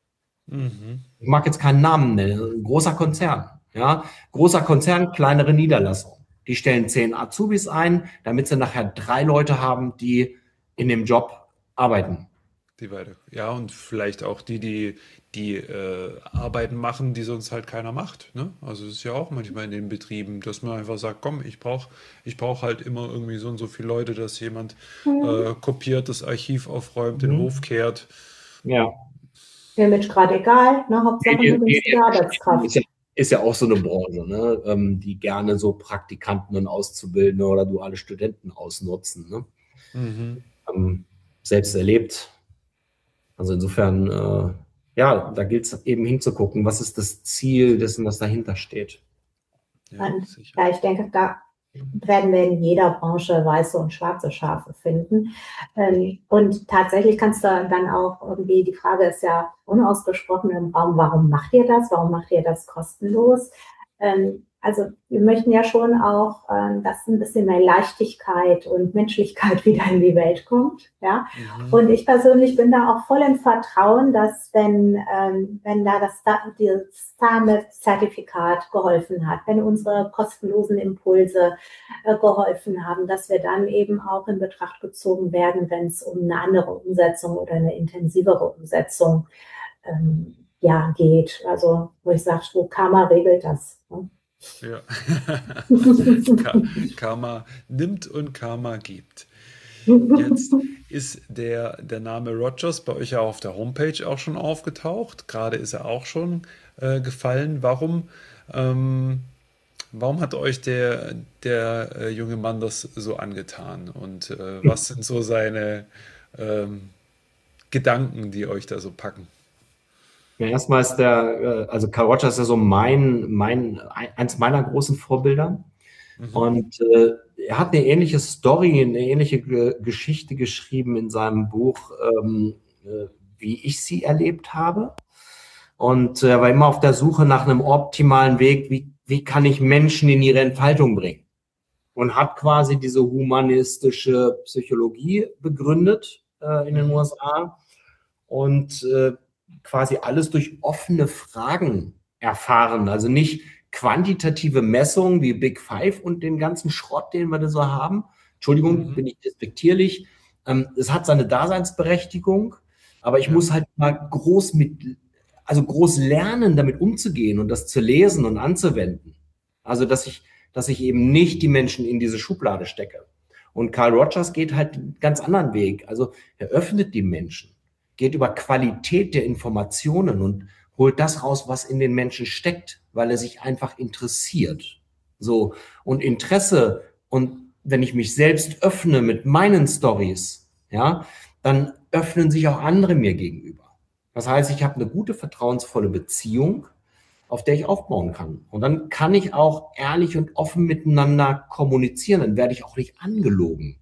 [SPEAKER 2] Ich mag jetzt keinen Namen nennen. Ein großer Konzern. Ja, großer Konzern, kleinere Niederlassung. Die stellen 10 Azubis ein, damit sie nachher 3 Leute haben, die in dem Job arbeiten.
[SPEAKER 1] Ja, und vielleicht auch die Arbeiten machen, die sonst halt keiner macht. Ne? Also es ist ja auch manchmal in den Betrieben, dass man einfach sagt, komm, ich brauch halt immer irgendwie so und so viele Leute, dass jemand kopiert, das Archiv aufräumt, den Hof kehrt.
[SPEAKER 3] Ja. Mir ist gerade egal, ne? Hauptsache eine günstige Arbeitskraft.
[SPEAKER 2] Ist ja auch so eine Branche, ne? Die gerne so Praktikanten und Auszubildende oder duale Studenten ausnutzen. Ne? Selbst erlebt. Also insofern, ja, da gilt es eben hinzugucken, was ist das Ziel dessen, was dahinter steht.
[SPEAKER 3] Ja, ich denke, da werden wir in jeder Branche weiße und schwarze Schafe finden. Und tatsächlich kannst du dann auch irgendwie, die Frage ist ja unausgesprochen im Raum, warum macht ihr das? Warum macht ihr das kostenlos? Also wir möchten ja schon auch, dass ein bisschen mehr Leichtigkeit und Menschlichkeit wieder in die Welt kommt. Ja? Und ich persönlich bin da auch voll im Vertrauen, dass wenn da das DAMEP-Zertifikat geholfen hat, wenn unsere kostenlosen Impulse geholfen haben, dass wir dann eben auch in Betracht gezogen werden, wenn es um eine andere Umsetzung oder eine intensivere Umsetzung geht. Also wo ich sage, wo Karma regelt das. Ne?
[SPEAKER 1] Ja. Karma nimmt und Karma gibt. Jetzt ist der Name Rogers bei euch ja auf der Homepage auch schon aufgetaucht. Gerade ist er auch schon gefallen. Warum hat euch der junge Mann das so angetan? Und was sind so seine Gedanken, die euch da so packen?
[SPEAKER 2] Ja, erstmal ist also Carl Rogers ist ja so eins meiner großen Vorbilder. Und er hat eine ähnliche Story, eine ähnliche Geschichte geschrieben in seinem Buch, wie ich sie erlebt habe. Und er war immer auf der Suche nach einem optimalen Weg, wie kann ich Menschen in ihre Entfaltung bringen? Und hat quasi diese humanistische Psychologie begründet in den USA und quasi alles durch offene Fragen erfahren. Also nicht quantitative Messungen wie Big Five und den ganzen Schrott, den wir da so haben. Entschuldigung, bin ich despektierlich. Es hat seine Daseinsberechtigung, aber ich muss halt mal groß mit also groß lernen, damit umzugehen und das zu lesen und anzuwenden. Also, dass ich eben nicht die Menschen in diese Schublade stecke. Und Carl Rogers geht halt einen ganz anderen Weg. Also, er öffnet die Menschen, geht über Qualität der Informationen und holt das raus, was in den Menschen steckt, weil er sich einfach interessiert. So. Und Interesse, und wenn ich mich selbst öffne mit meinen Stories, ja, dann öffnen sich auch andere mir gegenüber. Das heißt, ich habe eine gute, vertrauensvolle Beziehung, auf der ich aufbauen kann. Und dann kann ich auch ehrlich und offen miteinander kommunizieren. Dann werde ich auch nicht angelogen,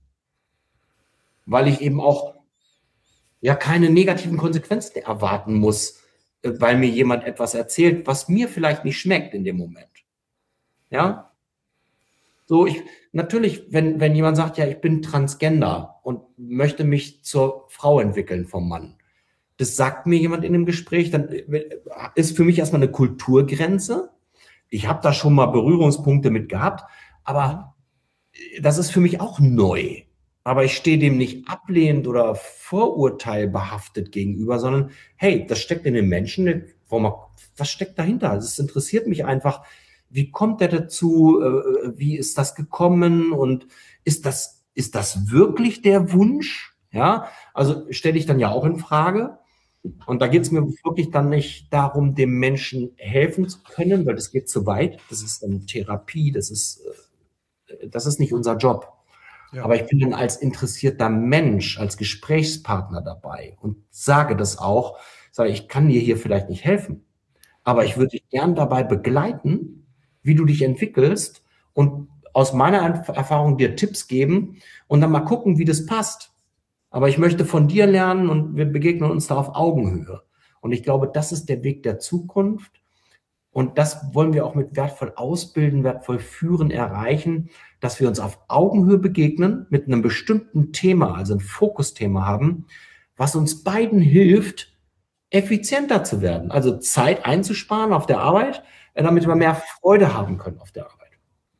[SPEAKER 2] weil ich eben auch ja keine negativen Konsequenzen erwarten muss, weil mir jemand etwas erzählt, was mir vielleicht nicht schmeckt in dem Moment. Ja, so natürlich, wenn jemand sagt, ja, ich bin Transgender und möchte mich zur Frau entwickeln vom Mann, das sagt mir jemand in dem Gespräch, dann ist für mich erstmal eine Kulturgrenze. Ich habe da schon mal Berührungspunkte mit gehabt, aber das ist für mich auch neu. Aber ich stehe dem nicht ablehnend oder vorurteilbehaftet gegenüber, sondern hey, das steckt in den Menschen. Was steckt dahinter? Es interessiert mich einfach, wie kommt der dazu? Wie ist das gekommen? Und ist das wirklich der Wunsch? Ja, also stelle ich dann ja auch in Frage. Und da geht es mir wirklich dann nicht darum, dem Menschen helfen zu können, weil das geht zu weit. Das ist eine Therapie, das ist nicht unser Job. Ja. Aber ich bin dann als interessierter Mensch, als Gesprächspartner dabei und sage das auch, ich kann dir hier vielleicht nicht helfen, aber ich würde dich gern dabei begleiten, wie du dich entwickelst und aus meiner Erfahrung dir Tipps geben und dann mal gucken, wie das passt. Aber ich möchte von dir lernen und wir begegnen uns da auf Augenhöhe. Und ich glaube, das ist der Weg der Zukunft. Und das wollen wir auch mit wertvoll ausbilden, wertvoll führen, erreichen, dass wir uns auf Augenhöhe begegnen, mit einem bestimmten Thema, also ein Fokusthema haben, was uns beiden hilft, effizienter zu werden. Also Zeit einzusparen auf der Arbeit, damit wir mehr Freude haben können auf der Arbeit.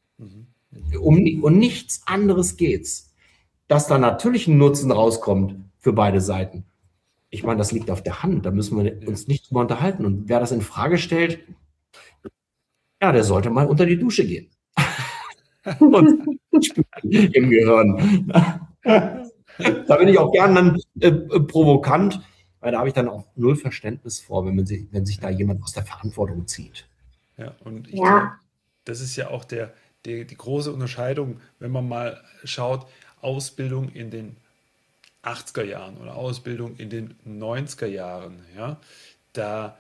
[SPEAKER 2] Um nichts anderes geht's. Dass da natürlich ein Nutzen rauskommt für beide Seiten. Ich meine, das liegt auf der Hand, da müssen wir uns nicht drüber unterhalten. Und wer das in Frage stellt, ja, der sollte mal unter die Dusche gehen. Und im Gehirn. Da bin ich auch gern dann provokant, weil da habe ich dann auch null Verständnis vor, wenn sich da jemand aus der Verantwortung zieht.
[SPEAKER 1] Ja, und ich glaube, das ist ja auch die große Unterscheidung, wenn man mal schaut, Ausbildung in den 80er Jahren oder Ausbildung in den 90er Jahren, ja, da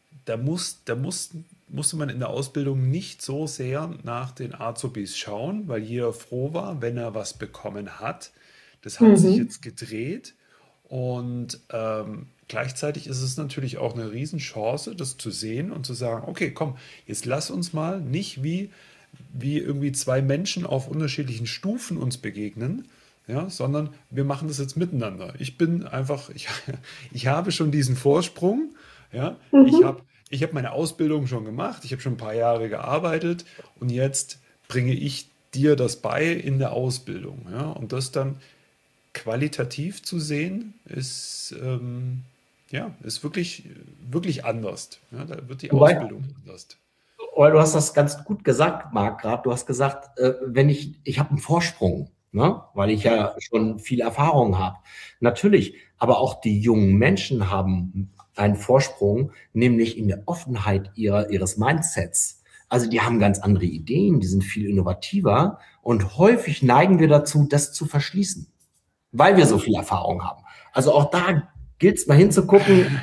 [SPEAKER 1] musste man in der Ausbildung nicht so sehr nach den Azubis schauen, weil jeder froh war, wenn er was bekommen hat. Das hat sich jetzt gedreht und gleichzeitig ist es natürlich auch eine Riesenchance, das zu sehen und zu sagen, okay, komm, jetzt lass uns mal nicht wie irgendwie zwei Menschen auf unterschiedlichen Stufen uns begegnen, ja, sondern wir machen das jetzt miteinander. Ich habe schon diesen Vorsprung, ja, ich habe meine Ausbildung schon gemacht, ich habe schon ein paar Jahre gearbeitet und jetzt bringe ich dir das bei in der Ausbildung, ja, und das dann qualitativ zu sehen, ist wirklich, wirklich anders. Ja, da wird die Ausbildung anders.
[SPEAKER 2] Weil du hast das ganz gut gesagt, Marc, gerade. Du hast gesagt, ich habe einen Vorsprung, ne? Weil ich ja schon viel Erfahrung habe. Natürlich, aber auch die jungen Menschen haben einen Vorsprung, nämlich in der Offenheit ihres Mindsets. Also die haben ganz andere Ideen, die sind viel innovativer und häufig neigen wir dazu, das zu verschließen, weil wir so viel Erfahrung haben. Also auch da gilt es mal hinzugucken.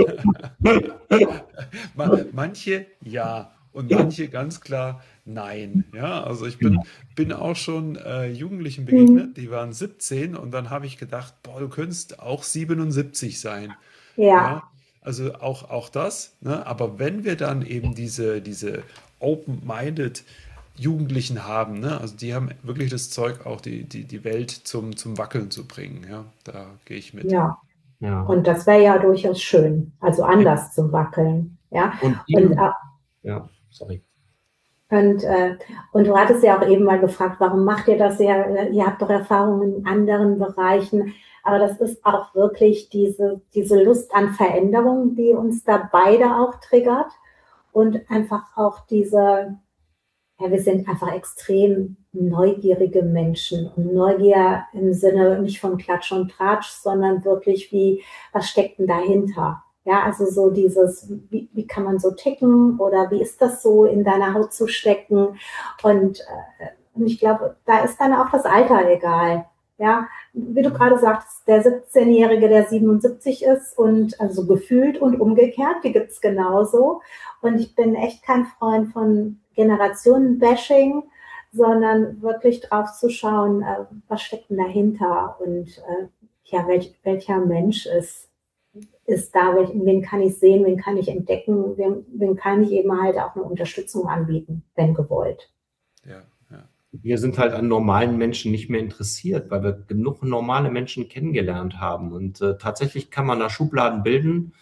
[SPEAKER 1] Manche ja und manche ganz klar nein. Ja, also ich bin auch schon Jugendlichen begegnet, die waren 17 und dann habe ich gedacht, boah, du könntest auch 77 sein. Ja, also auch das, ne? Aber wenn wir dann eben diese open-minded Jugendlichen haben, ne? Also die haben wirklich das Zeug, auch die Welt zum Wackeln zu bringen. Ja, da gehe ich mit.
[SPEAKER 3] Ja. Und das wäre ja durchaus schön, also anders zu wackeln. Ja.
[SPEAKER 2] Sorry.
[SPEAKER 3] Und du hattest ja auch eben mal gefragt, warum macht ihr das ja? Ihr habt doch Erfahrungen in anderen Bereichen. Aber das ist auch wirklich diese Lust an Veränderung, die uns da beide auch triggert und einfach auch ja, wir sind einfach extrem neugierige Menschen und Neugier im Sinne nicht von Klatsch und Tratsch, sondern wirklich was steckt denn dahinter? Ja, also so wie kann man so ticken oder wie ist das so in deiner Haut zu stecken? Und ich glaube, da ist dann auch das Alter egal. Ja, wie du gerade sagst, der 17-Jährige, der 77 ist und also gefühlt und umgekehrt, die gibt es genauso. Und ich bin echt kein Freund von Generationen-Bashing, sondern wirklich drauf zu schauen, was steckt denn dahinter und ja, welcher Mensch ist da, wen kann ich sehen, wen kann ich entdecken, wen kann ich eben halt auch eine Unterstützung anbieten, wenn gewollt.
[SPEAKER 1] Ja, ja.
[SPEAKER 2] Wir sind halt an normalen Menschen nicht mehr interessiert, weil wir genug normale Menschen kennengelernt haben. Und tatsächlich kann man da Schubladen bilden.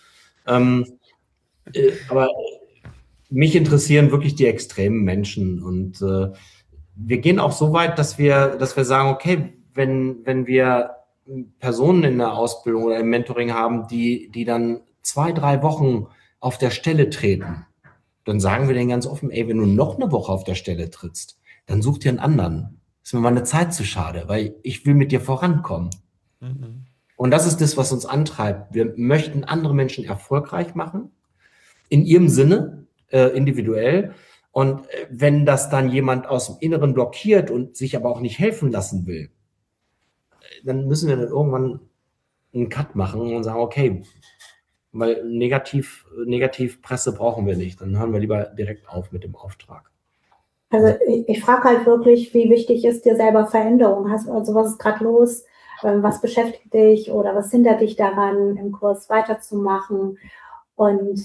[SPEAKER 2] Aber mich interessieren wirklich die extremen Menschen. Und wir gehen auch so weit, dass wir sagen, okay, wenn wir Personen in der Ausbildung oder im Mentoring haben, die dann 2, 3 Wochen auf der Stelle treten, dann sagen wir denen ganz offen, ey, wenn du noch eine Woche auf der Stelle trittst, dann such dir einen anderen. Ist mir mal eine Zeit zu schade, weil ich will mit dir vorankommen. Mhm. Und das ist das, was uns antreibt. Wir möchten andere Menschen erfolgreich machen, in ihrem Sinne, individuell. Und wenn das dann jemand aus dem Inneren blockiert und sich aber auch nicht helfen lassen will, dann müssen wir dann irgendwann einen Cut machen und sagen, okay, weil Negativpresse brauchen wir nicht. Dann hören wir lieber direkt auf mit dem Auftrag.
[SPEAKER 3] Also ich frage halt wirklich, wie wichtig ist dir selber Veränderung? Also was ist gerade los? Was beschäftigt dich oder was hindert dich daran, im Kurs weiterzumachen? Und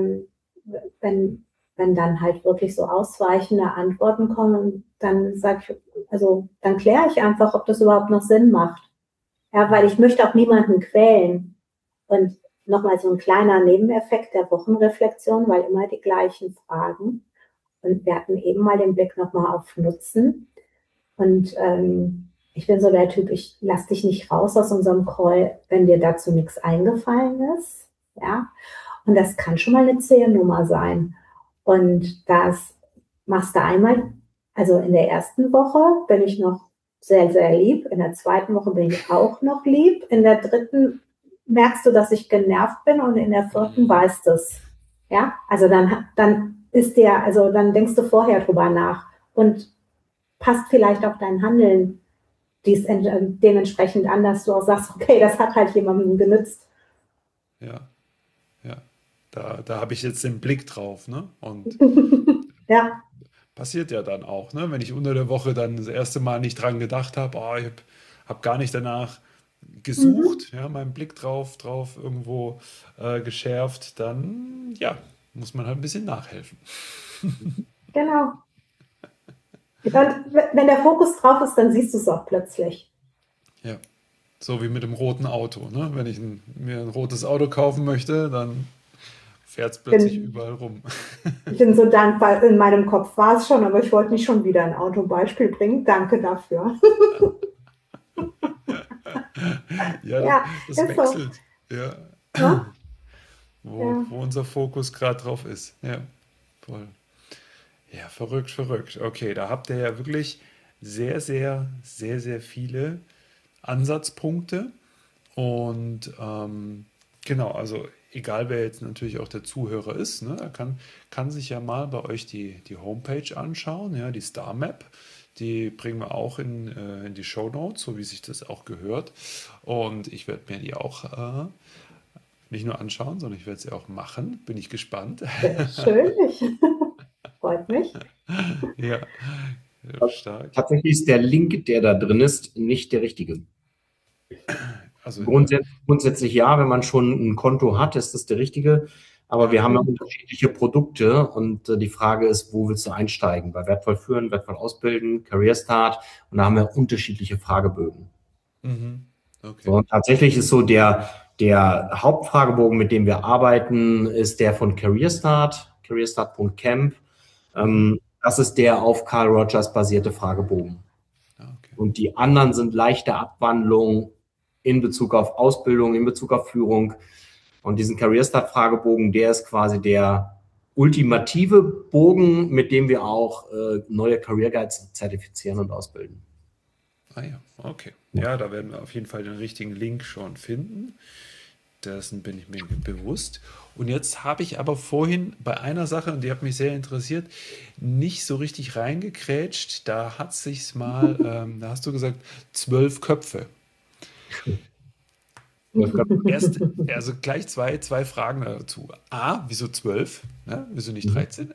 [SPEAKER 3] wenn dann halt wirklich so ausweichende Antworten kommen, dann dann kläre ich einfach, ob das überhaupt noch Sinn macht. Ja, weil ich möchte auch niemanden quälen. Und nochmal so ein kleiner Nebeneffekt der Wochenreflexion, weil immer die gleichen Fragen. Und wir hatten eben mal den Blick nochmal auf Nutzen. Und ich bin so der Typ, ich lasse dich nicht raus aus unserem Call, wenn dir dazu nichts eingefallen ist. Ja, und das kann schon mal eine zähe Nummer sein. Und das machst du einmal, also in der ersten Woche bin ich noch sehr, sehr lieb. In der zweiten Woche bin ich auch noch lieb. In der dritten merkst du, dass ich genervt bin und in der vierten weißt du es. Ja, also dann dann denkst du vorher drüber nach und passt vielleicht auch dein Handeln dementsprechend an, dass du auch sagst, okay, das hat halt jemandem genützt.
[SPEAKER 1] Ja, ja. Da habe ich jetzt den Blick drauf, ne? Und
[SPEAKER 3] ja.
[SPEAKER 1] Passiert ja dann auch, ne? Wenn ich unter der Woche dann das erste Mal nicht dran gedacht habe, ich hab gar nicht danach gesucht, ja, meinen Blick drauf irgendwo geschärft, dann ja, muss man halt ein bisschen nachhelfen.
[SPEAKER 3] Genau. Wenn der Fokus drauf ist, dann siehst du es auch plötzlich.
[SPEAKER 1] Ja, so wie mit dem roten Auto, ne? Wenn ich mir ein rotes Auto kaufen möchte, dann fährt es plötzlich überall rum.
[SPEAKER 3] Ich bin so dankbar, in meinem Kopf war es schon, aber ich wollte nicht schon wieder ein Autobeispiel bringen. Danke dafür.
[SPEAKER 1] Ja, das wechselt. So. Ja. Wo unser Fokus gerade drauf ist. Ja, voll. Ja, verrückt. Okay, da habt ihr ja wirklich sehr, sehr, sehr, sehr viele Ansatzpunkte. Und genau, also egal wer jetzt natürlich auch der Zuhörer ist, ne, er kann sich ja mal bei euch die Homepage anschauen, ja, die Star Map. Die bringen wir auch in die Shownotes, so wie sich das auch gehört. Und ich werde mir die auch nicht nur anschauen, sondern ich werde sie auch machen. Bin ich gespannt.
[SPEAKER 3] Schön. Freut mich.
[SPEAKER 1] Ja, stark.
[SPEAKER 2] Tatsächlich ist der Link, der da drin ist, nicht der richtige. Also grundsätzlich ja, wenn man schon ein Konto hat, ist das der richtige. Aber wir haben ja unterschiedliche Produkte und die Frage ist, wo willst du einsteigen? Bei Wertvoll führen, wertvoll ausbilden, Career Start und da haben wir unterschiedliche Fragebögen.
[SPEAKER 1] Mhm. Okay.
[SPEAKER 2] So, und tatsächlich ist so der Hauptfragebogen, mit dem wir arbeiten, ist der von Career Start, careerstart.camp. Das ist der auf Carl Rogers basierte Fragebogen.
[SPEAKER 1] Okay.
[SPEAKER 2] Und die anderen sind leichte Abwandlungen in Bezug auf Ausbildung, in Bezug auf Führung. Und diesen Career Start Fragebogen, der ist quasi der ultimative Bogen, mit dem wir auch neue Career Guides zertifizieren und ausbilden.
[SPEAKER 1] Ah ja, okay. Ja, da werden wir auf jeden Fall den richtigen Link schon finden. Dessen bin ich mir bewusst. Und jetzt habe ich aber vorhin bei einer Sache, und die hat mich sehr interessiert, nicht so richtig reingekrätscht. Da hat sich's mal, da hast du gesagt, 12 Köpfe. Erst, also gleich zwei Fragen dazu. A, wieso 12? Ne? Wieso nicht 13?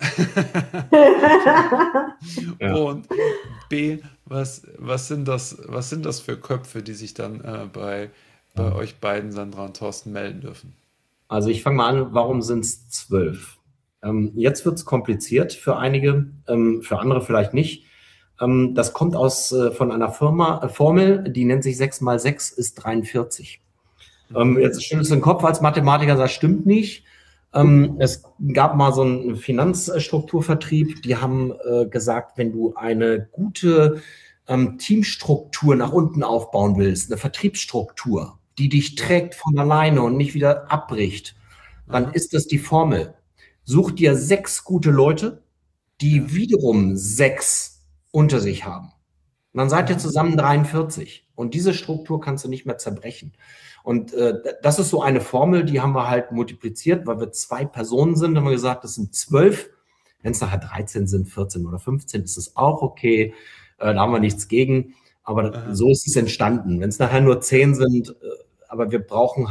[SPEAKER 2] Ja.
[SPEAKER 1] Und B, was sind das für Köpfe, die sich dann bei euch beiden, Sandra und Thorsten, melden dürfen?
[SPEAKER 2] Also ich fange mal an, warum sind es 12? Jetzt wird es kompliziert für einige, für andere vielleicht nicht. Das kommt von einer Formel, die nennt sich 6 mal 6 ist 43. Jetzt schüttelst du den Kopf als Mathematiker, das stimmt nicht. Es gab mal so einen Finanzstrukturvertrieb, die haben gesagt, wenn du eine gute Teamstruktur nach unten aufbauen willst, eine Vertriebsstruktur, die dich trägt von alleine und nicht wieder abbricht, dann ist das die Formel. Such dir 6 gute Leute, die wiederum 6 unter sich haben. Und dann seid ihr zusammen 43. Und diese Struktur kannst du nicht mehr zerbrechen. Und das ist so eine Formel, die haben wir halt multipliziert, weil wir 2 Personen sind. Haben wir gesagt, das sind 12. Wenn es nachher 13 sind, 14 oder 15, ist es auch okay. Da haben wir nichts gegen. Aber so ist es entstanden. Wenn es nachher nur 10 sind, aber wir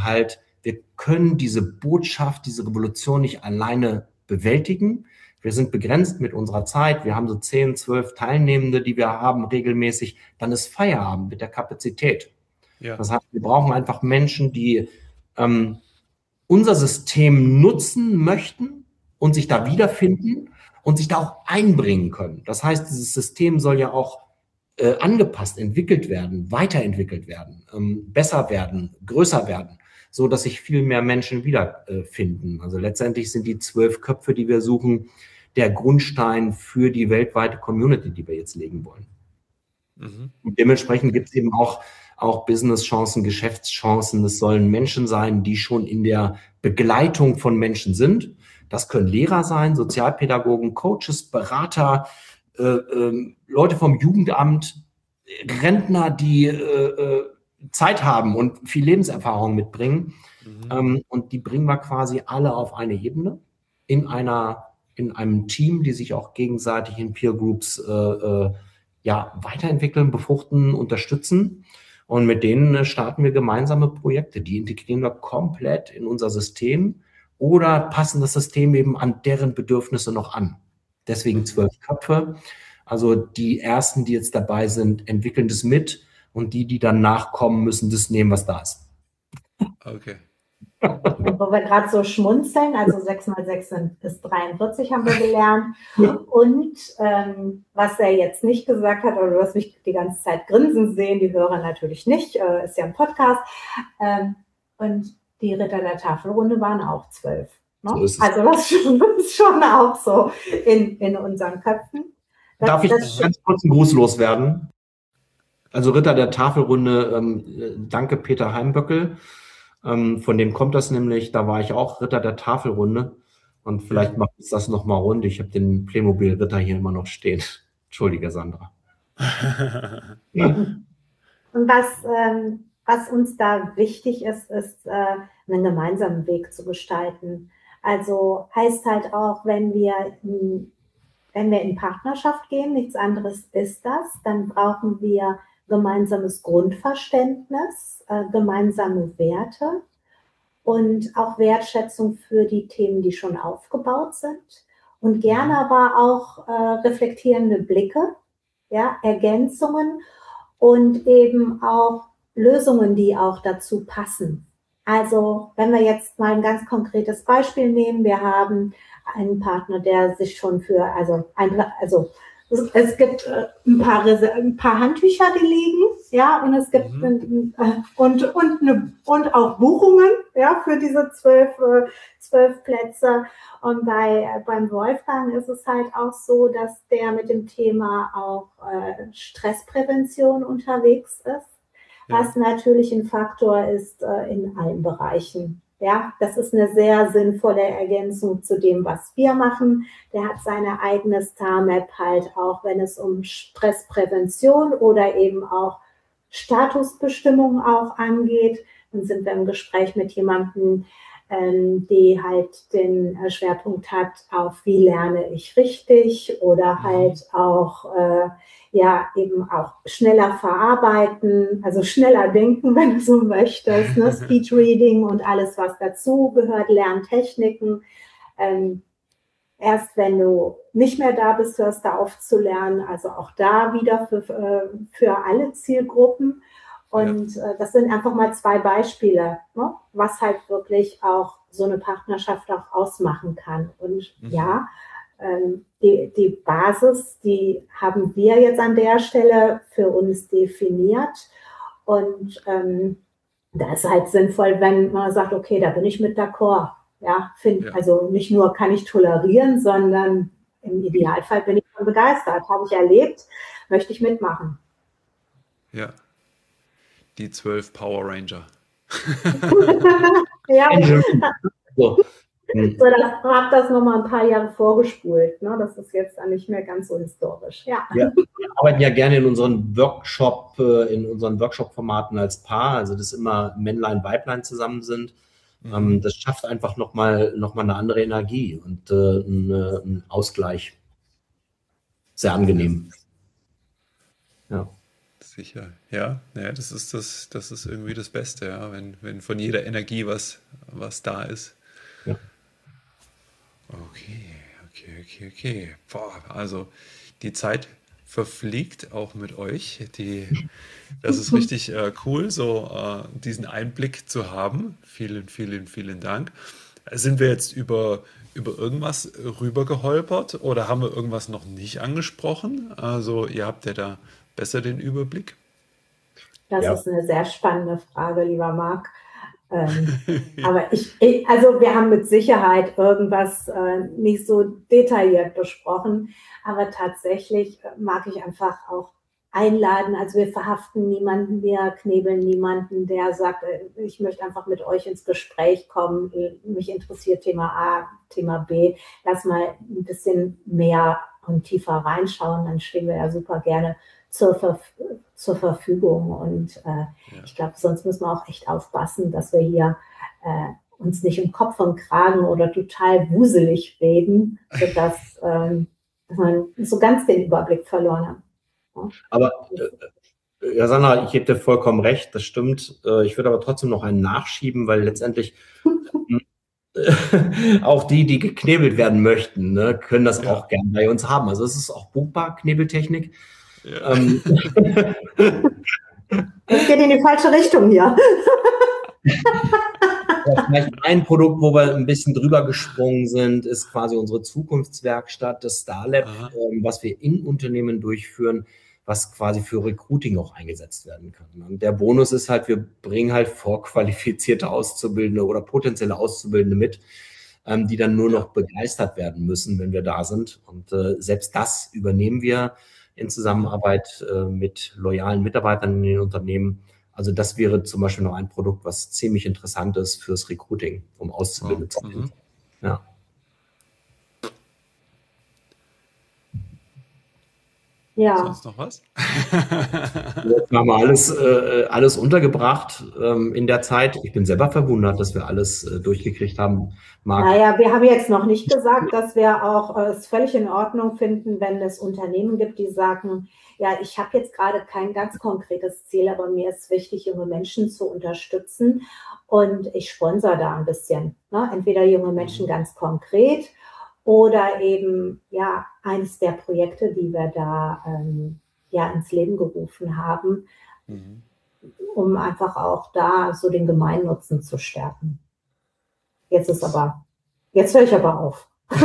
[SPEAKER 2] können diese Botschaft, diese Revolution nicht alleine bewältigen. Wir sind begrenzt mit unserer Zeit. Wir haben so 10, 12 Teilnehmende, die wir haben regelmäßig. Dann ist Feierabend mit der Kapazität. Ja. Das heißt, wir brauchen einfach Menschen, die unser System nutzen möchten und sich da wiederfinden und sich da auch einbringen können. Das heißt, dieses System soll ja auch angepasst, entwickelt werden, weiterentwickelt werden, besser werden, größer werden, so dass sich viel mehr Menschen wiederfinden. Also letztendlich sind die 12 Köpfe, die wir suchen, der Grundstein für die weltweite Community, die wir jetzt legen wollen. Und dementsprechend gibt es eben auch Business-Chancen, Geschäftschancen. Es sollen Menschen sein, die schon in der Begleitung von Menschen sind. Das können Lehrer sein, Sozialpädagogen, Coaches, Berater, Leute vom Jugendamt, Rentner, die Zeit haben und viel Lebenserfahrung mitbringen. Und die bringen wir quasi alle auf eine Ebene in einem Team, die sich auch gegenseitig in Peer Groups weiterentwickeln, befruchten, unterstützen. Und mit denen starten wir gemeinsame Projekte. Die integrieren wir komplett in unser System oder passen das System eben an deren Bedürfnisse noch an. Deswegen 12 Köpfe. Also die Ersten, die jetzt dabei sind, entwickeln das mit und die dann nachkommen, müssen das nehmen, was da ist.
[SPEAKER 1] Okay.
[SPEAKER 3] Wo wir gerade so schmunzeln, also 6 mal 6 ist 43, haben wir gelernt. Und was er jetzt nicht gesagt hat, oder du hast mich die ganze Zeit grinsen sehen, die Hörer natürlich nicht, ist ja ein Podcast. Und die Ritter der Tafelrunde waren auch 12. Ne? So ist es. Also das ist schon auch so in unseren Köpfen.
[SPEAKER 2] Darf ich ganz kurz einen Gruß loswerden? Also Ritter der Tafelrunde, danke Peter Heimböckel. Von dem kommt das nämlich, da war ich auch Ritter der Tafelrunde und vielleicht macht uns das nochmal rund. Ich habe den Playmobil-Ritter hier immer noch stehen. Entschuldige, Sandra.
[SPEAKER 3] Und was uns da wichtig ist, einen gemeinsamen Weg zu gestalten. Also heißt halt auch, wenn wir in Partnerschaft gehen, nichts anderes ist das, dann brauchen wir gemeinsames Grundverständnis, gemeinsame Werte und auch Wertschätzung für die Themen, die schon aufgebaut sind und gerne aber auch reflektierende Blicke, ja, Ergänzungen und eben auch Lösungen, die auch dazu passen. Also wenn wir jetzt mal ein ganz konkretes Beispiel nehmen, wir haben einen Partner, der sich schon es gibt ein paar Handtücher, die liegen, ja, und es gibt und auch Buchungen, ja, für diese 12 Plätze. Und beim Wolfgang ist es halt auch so, dass der mit dem Thema auch Stressprävention unterwegs ist. was natürlich ein Faktor ist in allen Bereichen. Ja, das ist eine sehr sinnvolle Ergänzung zu dem, was wir machen. Der hat seine eigene Star-Map halt auch, wenn es um Stressprävention oder eben auch Statusbestimmung auch angeht. Dann sind wir im Gespräch mit jemandem, die halt den Schwerpunkt hat auf, wie lerne ich richtig oder halt auch, ja, eben auch schneller verarbeiten, also schneller denken, wenn du so möchtest, ne? Speedreading und alles, was dazu gehört, Lerntechniken. Erst wenn du nicht mehr da bist, hörst du auf zu lernen, also auch da wieder für alle Zielgruppen. Und das sind einfach mal 2 Beispiele, ne, was halt wirklich auch so eine Partnerschaft auch ausmachen kann. Und ja, die Basis, die haben wir jetzt an der Stelle für uns definiert. Und da ist halt sinnvoll, wenn man sagt, okay, da bin ich mit d'accord. Ja, also nicht nur kann ich tolerieren, sondern im Idealfall bin ich schon begeistert. Habe ich erlebt, möchte ich mitmachen.
[SPEAKER 1] Ja. Die 12 Power Ranger.
[SPEAKER 3] Ja, so, habe das nochmal ein paar Jahre vorgespult. Ne? Das ist jetzt dann nicht mehr ganz so historisch. Ja.
[SPEAKER 2] Wir arbeiten ja gerne in unseren Workshop-Formaten als Paar, also dass immer Männlein, Weiblein zusammen sind. Das schafft einfach nochmal eine andere Energie und einen Ausgleich. Sehr angenehm. Ja.
[SPEAKER 1] Sicher, ja, das ist irgendwie das Beste, ja, wenn von jeder Energie was da ist.
[SPEAKER 2] Ja.
[SPEAKER 1] Okay. Boah, also die Zeit verfliegt auch mit euch. Das ist richtig cool, so diesen Einblick zu haben. Vielen Dank. Sind wir jetzt über irgendwas rübergeholpert oder haben wir irgendwas noch nicht angesprochen? Also ihr habt ja da besser den Überblick?
[SPEAKER 3] Das ist eine sehr spannende Frage, lieber Marc. Aber also wir haben mit Sicherheit irgendwas nicht so detailliert besprochen, aber tatsächlich mag ich einfach auch einladen. Also wir verhaften niemanden, wir knebeln niemanden, der sagt, ich möchte einfach mit euch ins Gespräch kommen, mich interessiert Thema A, Thema B, lass mal ein bisschen mehr und tiefer reinschauen, dann stehen wir ja super gerne zur Verfügung. Und ich glaube, sonst müssen wir auch echt aufpassen, dass wir hier uns nicht im Kopf und Kragen oder total wuselig reden, sodass man so ganz den Überblick verloren hat. Ja.
[SPEAKER 2] Aber ja, Sandra, ich gebe dir vollkommen recht, das stimmt. Ich würde aber trotzdem noch einen nachschieben, weil letztendlich auch die geknebelt werden möchten, ne, können das auch gern bei uns haben. Also es ist auch buchbar, Knebeltechnik.
[SPEAKER 3] Ja. Das geht in die falsche Richtung hier.
[SPEAKER 2] Vielleicht ein Produkt, wo wir ein bisschen drüber gesprungen sind, ist quasi unsere Zukunftswerkstatt, das StarLab, was wir in Unternehmen durchführen, was quasi für Recruiting auch eingesetzt werden kann. Und der Bonus ist halt, wir bringen halt vorqualifizierte Auszubildende oder potenzielle Auszubildende mit, die dann nur noch begeistert werden müssen, wenn wir da sind. Und selbst das übernehmen wir in Zusammenarbeit mit loyalen Mitarbeitern in den Unternehmen. Also das wäre zum Beispiel noch ein Produkt, was ziemlich interessant ist fürs Recruiting, um Auszubildende zu finden. Ja.
[SPEAKER 3] Ja.
[SPEAKER 1] Sonst noch was?
[SPEAKER 2] Jetzt haben wir alles untergebracht in der Zeit. Ich bin selber verwundert, dass wir alles durchgekriegt haben.
[SPEAKER 3] Naja, wir haben jetzt noch nicht gesagt, dass wir auch es völlig in Ordnung finden, wenn es Unternehmen gibt, die sagen, ja, ich habe jetzt gerade kein ganz konkretes Ziel, aber mir ist wichtig, junge Menschen zu unterstützen und ich sponsere da ein bisschen. Ne? Entweder junge Menschen ganz konkret oder eben ja eines der Projekte, die wir da ins Leben gerufen haben, um einfach auch da so den Gemeinnutzen zu stärken. Jetzt höre ich aber auf.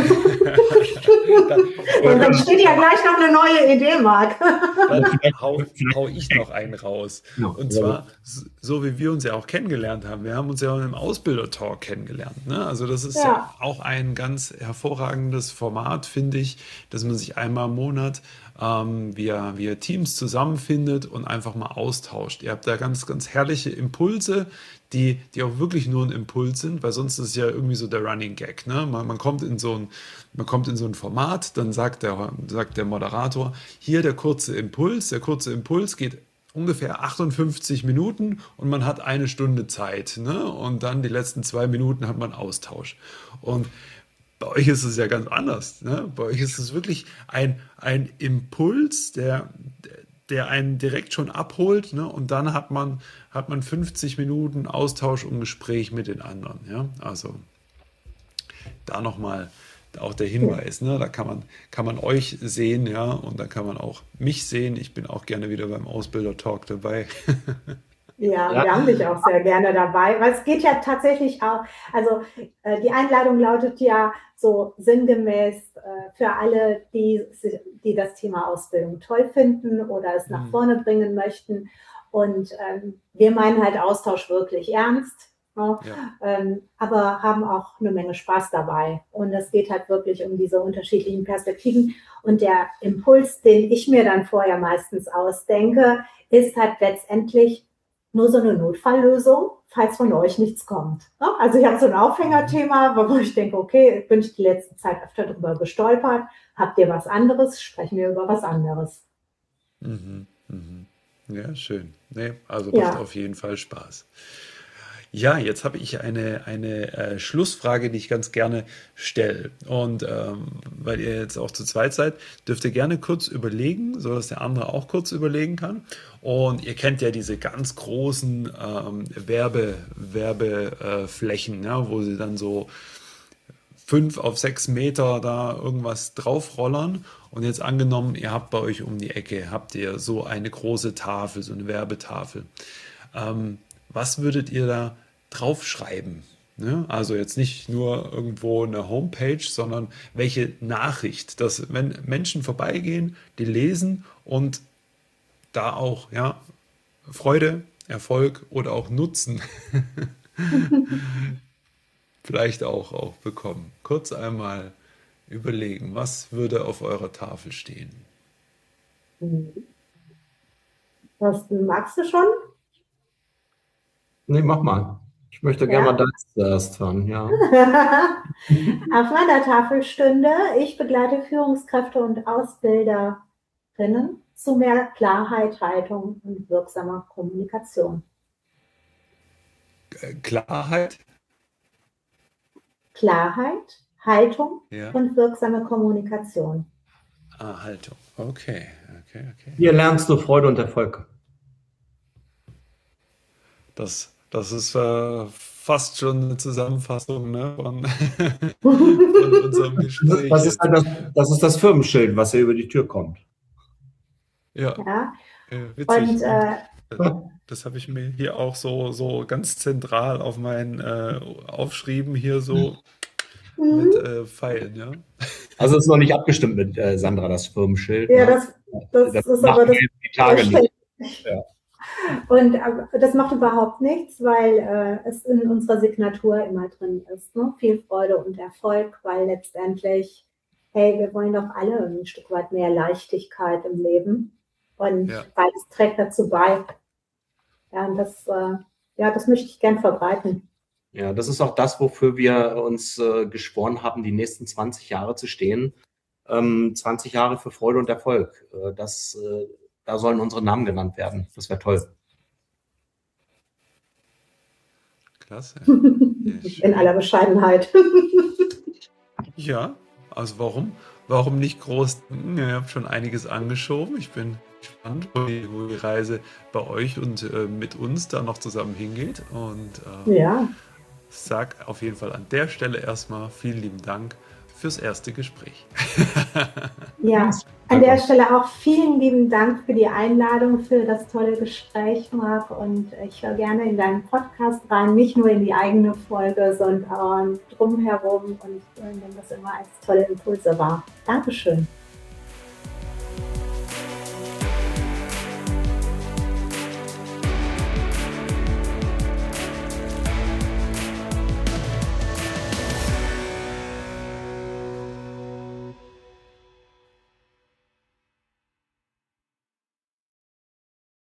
[SPEAKER 3] Und dann steht ja gleich noch eine neue Idee, Marc.
[SPEAKER 1] Dann hau ich noch einen raus.
[SPEAKER 2] Genau.
[SPEAKER 1] Und zwar, so wie wir uns ja auch kennengelernt haben. Wir haben uns ja auch im Ausbilder-Talk kennengelernt. Ne? Also das ist ja auch ein ganz hervorragendes Format, finde ich, dass man sich einmal im Monat via Teams zusammenfindet und einfach mal austauscht. Ihr habt da ganz, ganz herrliche Impulse, die auch wirklich nur ein Impuls sind, weil sonst ist es ja irgendwie so der Running Gag. Ne? Man kommt in so ein Format, dann sagt der Moderator, hier der kurze Impuls. Der kurze Impuls geht ungefähr 58 Minuten und man hat eine Stunde Zeit. Ne? Und dann die letzten 2 Minuten hat man Austausch. Und bei euch ist es ja ganz anders. Ne? Bei euch ist es wirklich ein Impuls, der einen direkt schon abholt, ne? Und dann hat man 50 Minuten Austausch und Gespräch mit den anderen. Ja? Also da nochmal auch der Hinweis, ne? Da kann man euch sehen, ja, und da kann man auch mich sehen. Ich bin auch gerne wieder beim Ausbilder-Talk dabei.
[SPEAKER 3] Ja, wir haben dich auch sehr gerne dabei, weil es geht ja tatsächlich auch, also die Einladung lautet ja so sinngemäß für alle, die das Thema Ausbildung toll finden oder es nach vorne bringen möchten. Und wir meinen halt Austausch wirklich ernst, ne? Aber haben auch eine Menge Spaß dabei. Und es geht halt wirklich um diese unterschiedlichen Perspektiven. Und der Impuls, den ich mir dann vorher meistens ausdenke, ist halt letztendlich nur so eine Notfalllösung, falls von euch nichts kommt. Also ich habe so ein Aufhängerthema, wo ich denke, okay, bin ich die letzte Zeit öfter drüber gestolpert. Habt ihr was anderes? Sprechen wir über was anderes.
[SPEAKER 1] Ja, schön. Nee, also macht auf jeden Fall Spaß. Ja, jetzt habe ich eine Schlussfrage, die ich ganz gerne stelle. Und weil ihr jetzt auch zu zweit seid, dürft ihr gerne kurz überlegen, sodass der andere auch kurz überlegen kann. Und ihr kennt ja diese ganz großen Werbeflächen, ja, wo sie dann so 5 auf 6 Meter da irgendwas draufrollern. Und jetzt angenommen, ihr habt bei euch um die Ecke, habt ihr so eine große Tafel, so eine Werbetafel. Was würdet ihr da draufschreiben? Ne? Also jetzt nicht nur irgendwo eine Homepage, sondern welche Nachricht, dass wenn Menschen vorbeigehen, die lesen und da auch Freude, Erfolg oder auch Nutzen vielleicht auch bekommen. Kurz einmal überlegen, was würde auf eurer Tafel stehen?
[SPEAKER 3] Was magst du schon?
[SPEAKER 2] Nee, mach mal. Ich möchte gerne mal deins zuerst hören, ja.
[SPEAKER 3] Auf meiner Tafel stünde, ich begleite Führungskräfte und Ausbilderinnen zu mehr Klarheit, Haltung und wirksamer Kommunikation.
[SPEAKER 1] Klarheit?
[SPEAKER 3] Klarheit, Haltung und wirksame Kommunikation.
[SPEAKER 1] Haltung. Okay.
[SPEAKER 2] Hier lernst du Freude und Erfolg.
[SPEAKER 1] Das ist fast schon eine Zusammenfassung, ne, von unserem Gespräch.
[SPEAKER 2] Das ist das Firmenschild, was hier über die Tür kommt.
[SPEAKER 1] Ja. Witzig. Und, das habe ich mir hier auch so ganz zentral auf meinen aufschrieben, hier so mit Pfeilen, ja.
[SPEAKER 2] Also es ist noch nicht abgestimmt mit Sandra, das Firmenschild.
[SPEAKER 3] Ja, das ist aber das
[SPEAKER 2] die Tage nicht. Ja.
[SPEAKER 3] Und das macht überhaupt nichts, weil es in unserer Signatur immer drin ist. Ne? Viel Freude und Erfolg, weil letztendlich, hey, wir wollen doch alle ein Stück weit mehr Leichtigkeit im Leben. Und beides trägt dazu bei. Ja, und das möchte ich gern verbreiten.
[SPEAKER 2] Ja, das ist auch das, wofür wir uns geschworen haben, die nächsten 20 Jahre zu stehen. 20 Jahre für Freude und Erfolg. Da sollen unsere Namen genannt werden. Das wäre toll.
[SPEAKER 1] Klasse.
[SPEAKER 3] In aller Bescheidenheit.
[SPEAKER 1] Ja, also warum nicht groß? Ihr habt schon einiges angeschoben. Ich bin gespannt, wo die Reise bei euch und mit uns da noch zusammen hingeht. Und sag auf jeden Fall an der Stelle erstmal vielen lieben Dank fürs erste Gespräch.
[SPEAKER 3] Ja, An der Stelle auch vielen lieben Dank für die Einladung, für das tolle Gespräch, Marc. Und ich höre gerne in deinen Podcast rein, nicht nur in die eigene Folge, sondern drumherum und nehme das immer als tolle Impulse wahr. Dankeschön.